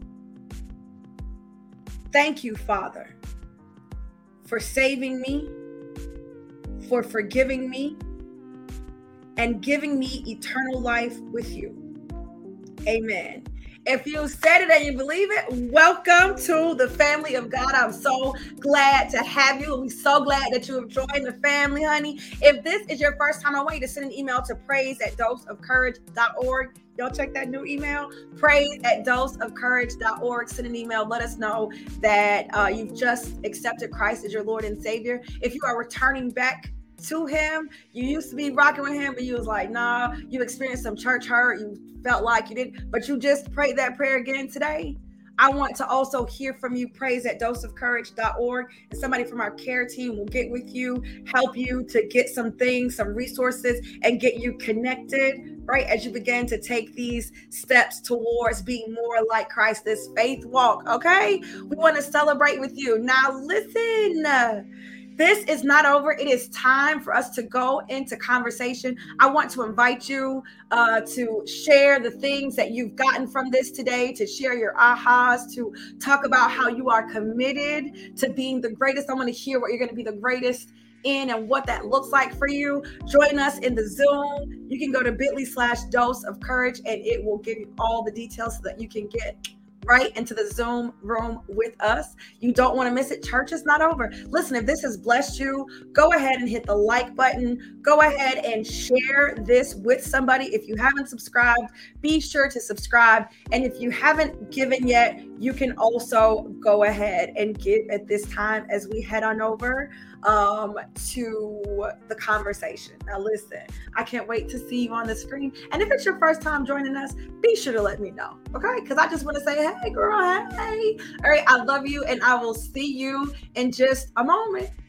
Thank you, Father, for saving me, for forgiving me, and giving me eternal life with you. Amen. If you said it and you believe it, welcome to the family of God. I'm so glad to have you. We're so glad that you have joined the family, honey. If this is your first time, I want you to send an email to praise@doseofcourage.org. Y'all check that new email, praise@doseofcourage.org. Send an email. Let us know that you've just accepted Christ as your Lord and Savior. If you are returning back to him, you used to be rocking with him, but you was like, nah, you experienced some church hurt. You felt like you didn't, but you just prayed that prayer again today. I want to also hear from you. praise@doseofcourage.org, and somebody from our care team will get with you, help you to get some things, some resources, and get you connected, right? As you begin to take these steps towards being more like Christ, this faith walk. Okay. We want to celebrate with you. Now listen, this is not over. It is time for us to go into conversation. I want to invite you to share the things that you've gotten from this today, to share your ahas, to talk about how you are committed to being the greatest. I want to hear what you're going to be the greatest in and what that looks like for you. Join us in the Zoom. You can go to bit.ly/doseofcourage and it will give you all the details so that you can get right into the Zoom room with us. You don't want to miss it. Church is not over. Listen, if this has blessed you, go ahead and hit the like button. Go ahead and share this with somebody. If you haven't subscribed, be sure to subscribe. And if you haven't given yet, you can also go ahead and give at this time as we head on over to the conversation. Now listen, I can't wait to see you on the screen. And if it's your first time joining us, be sure to let me know, okay? Because I just want to say, hey girl, hey. All right, I love you, and I will see you in just a moment.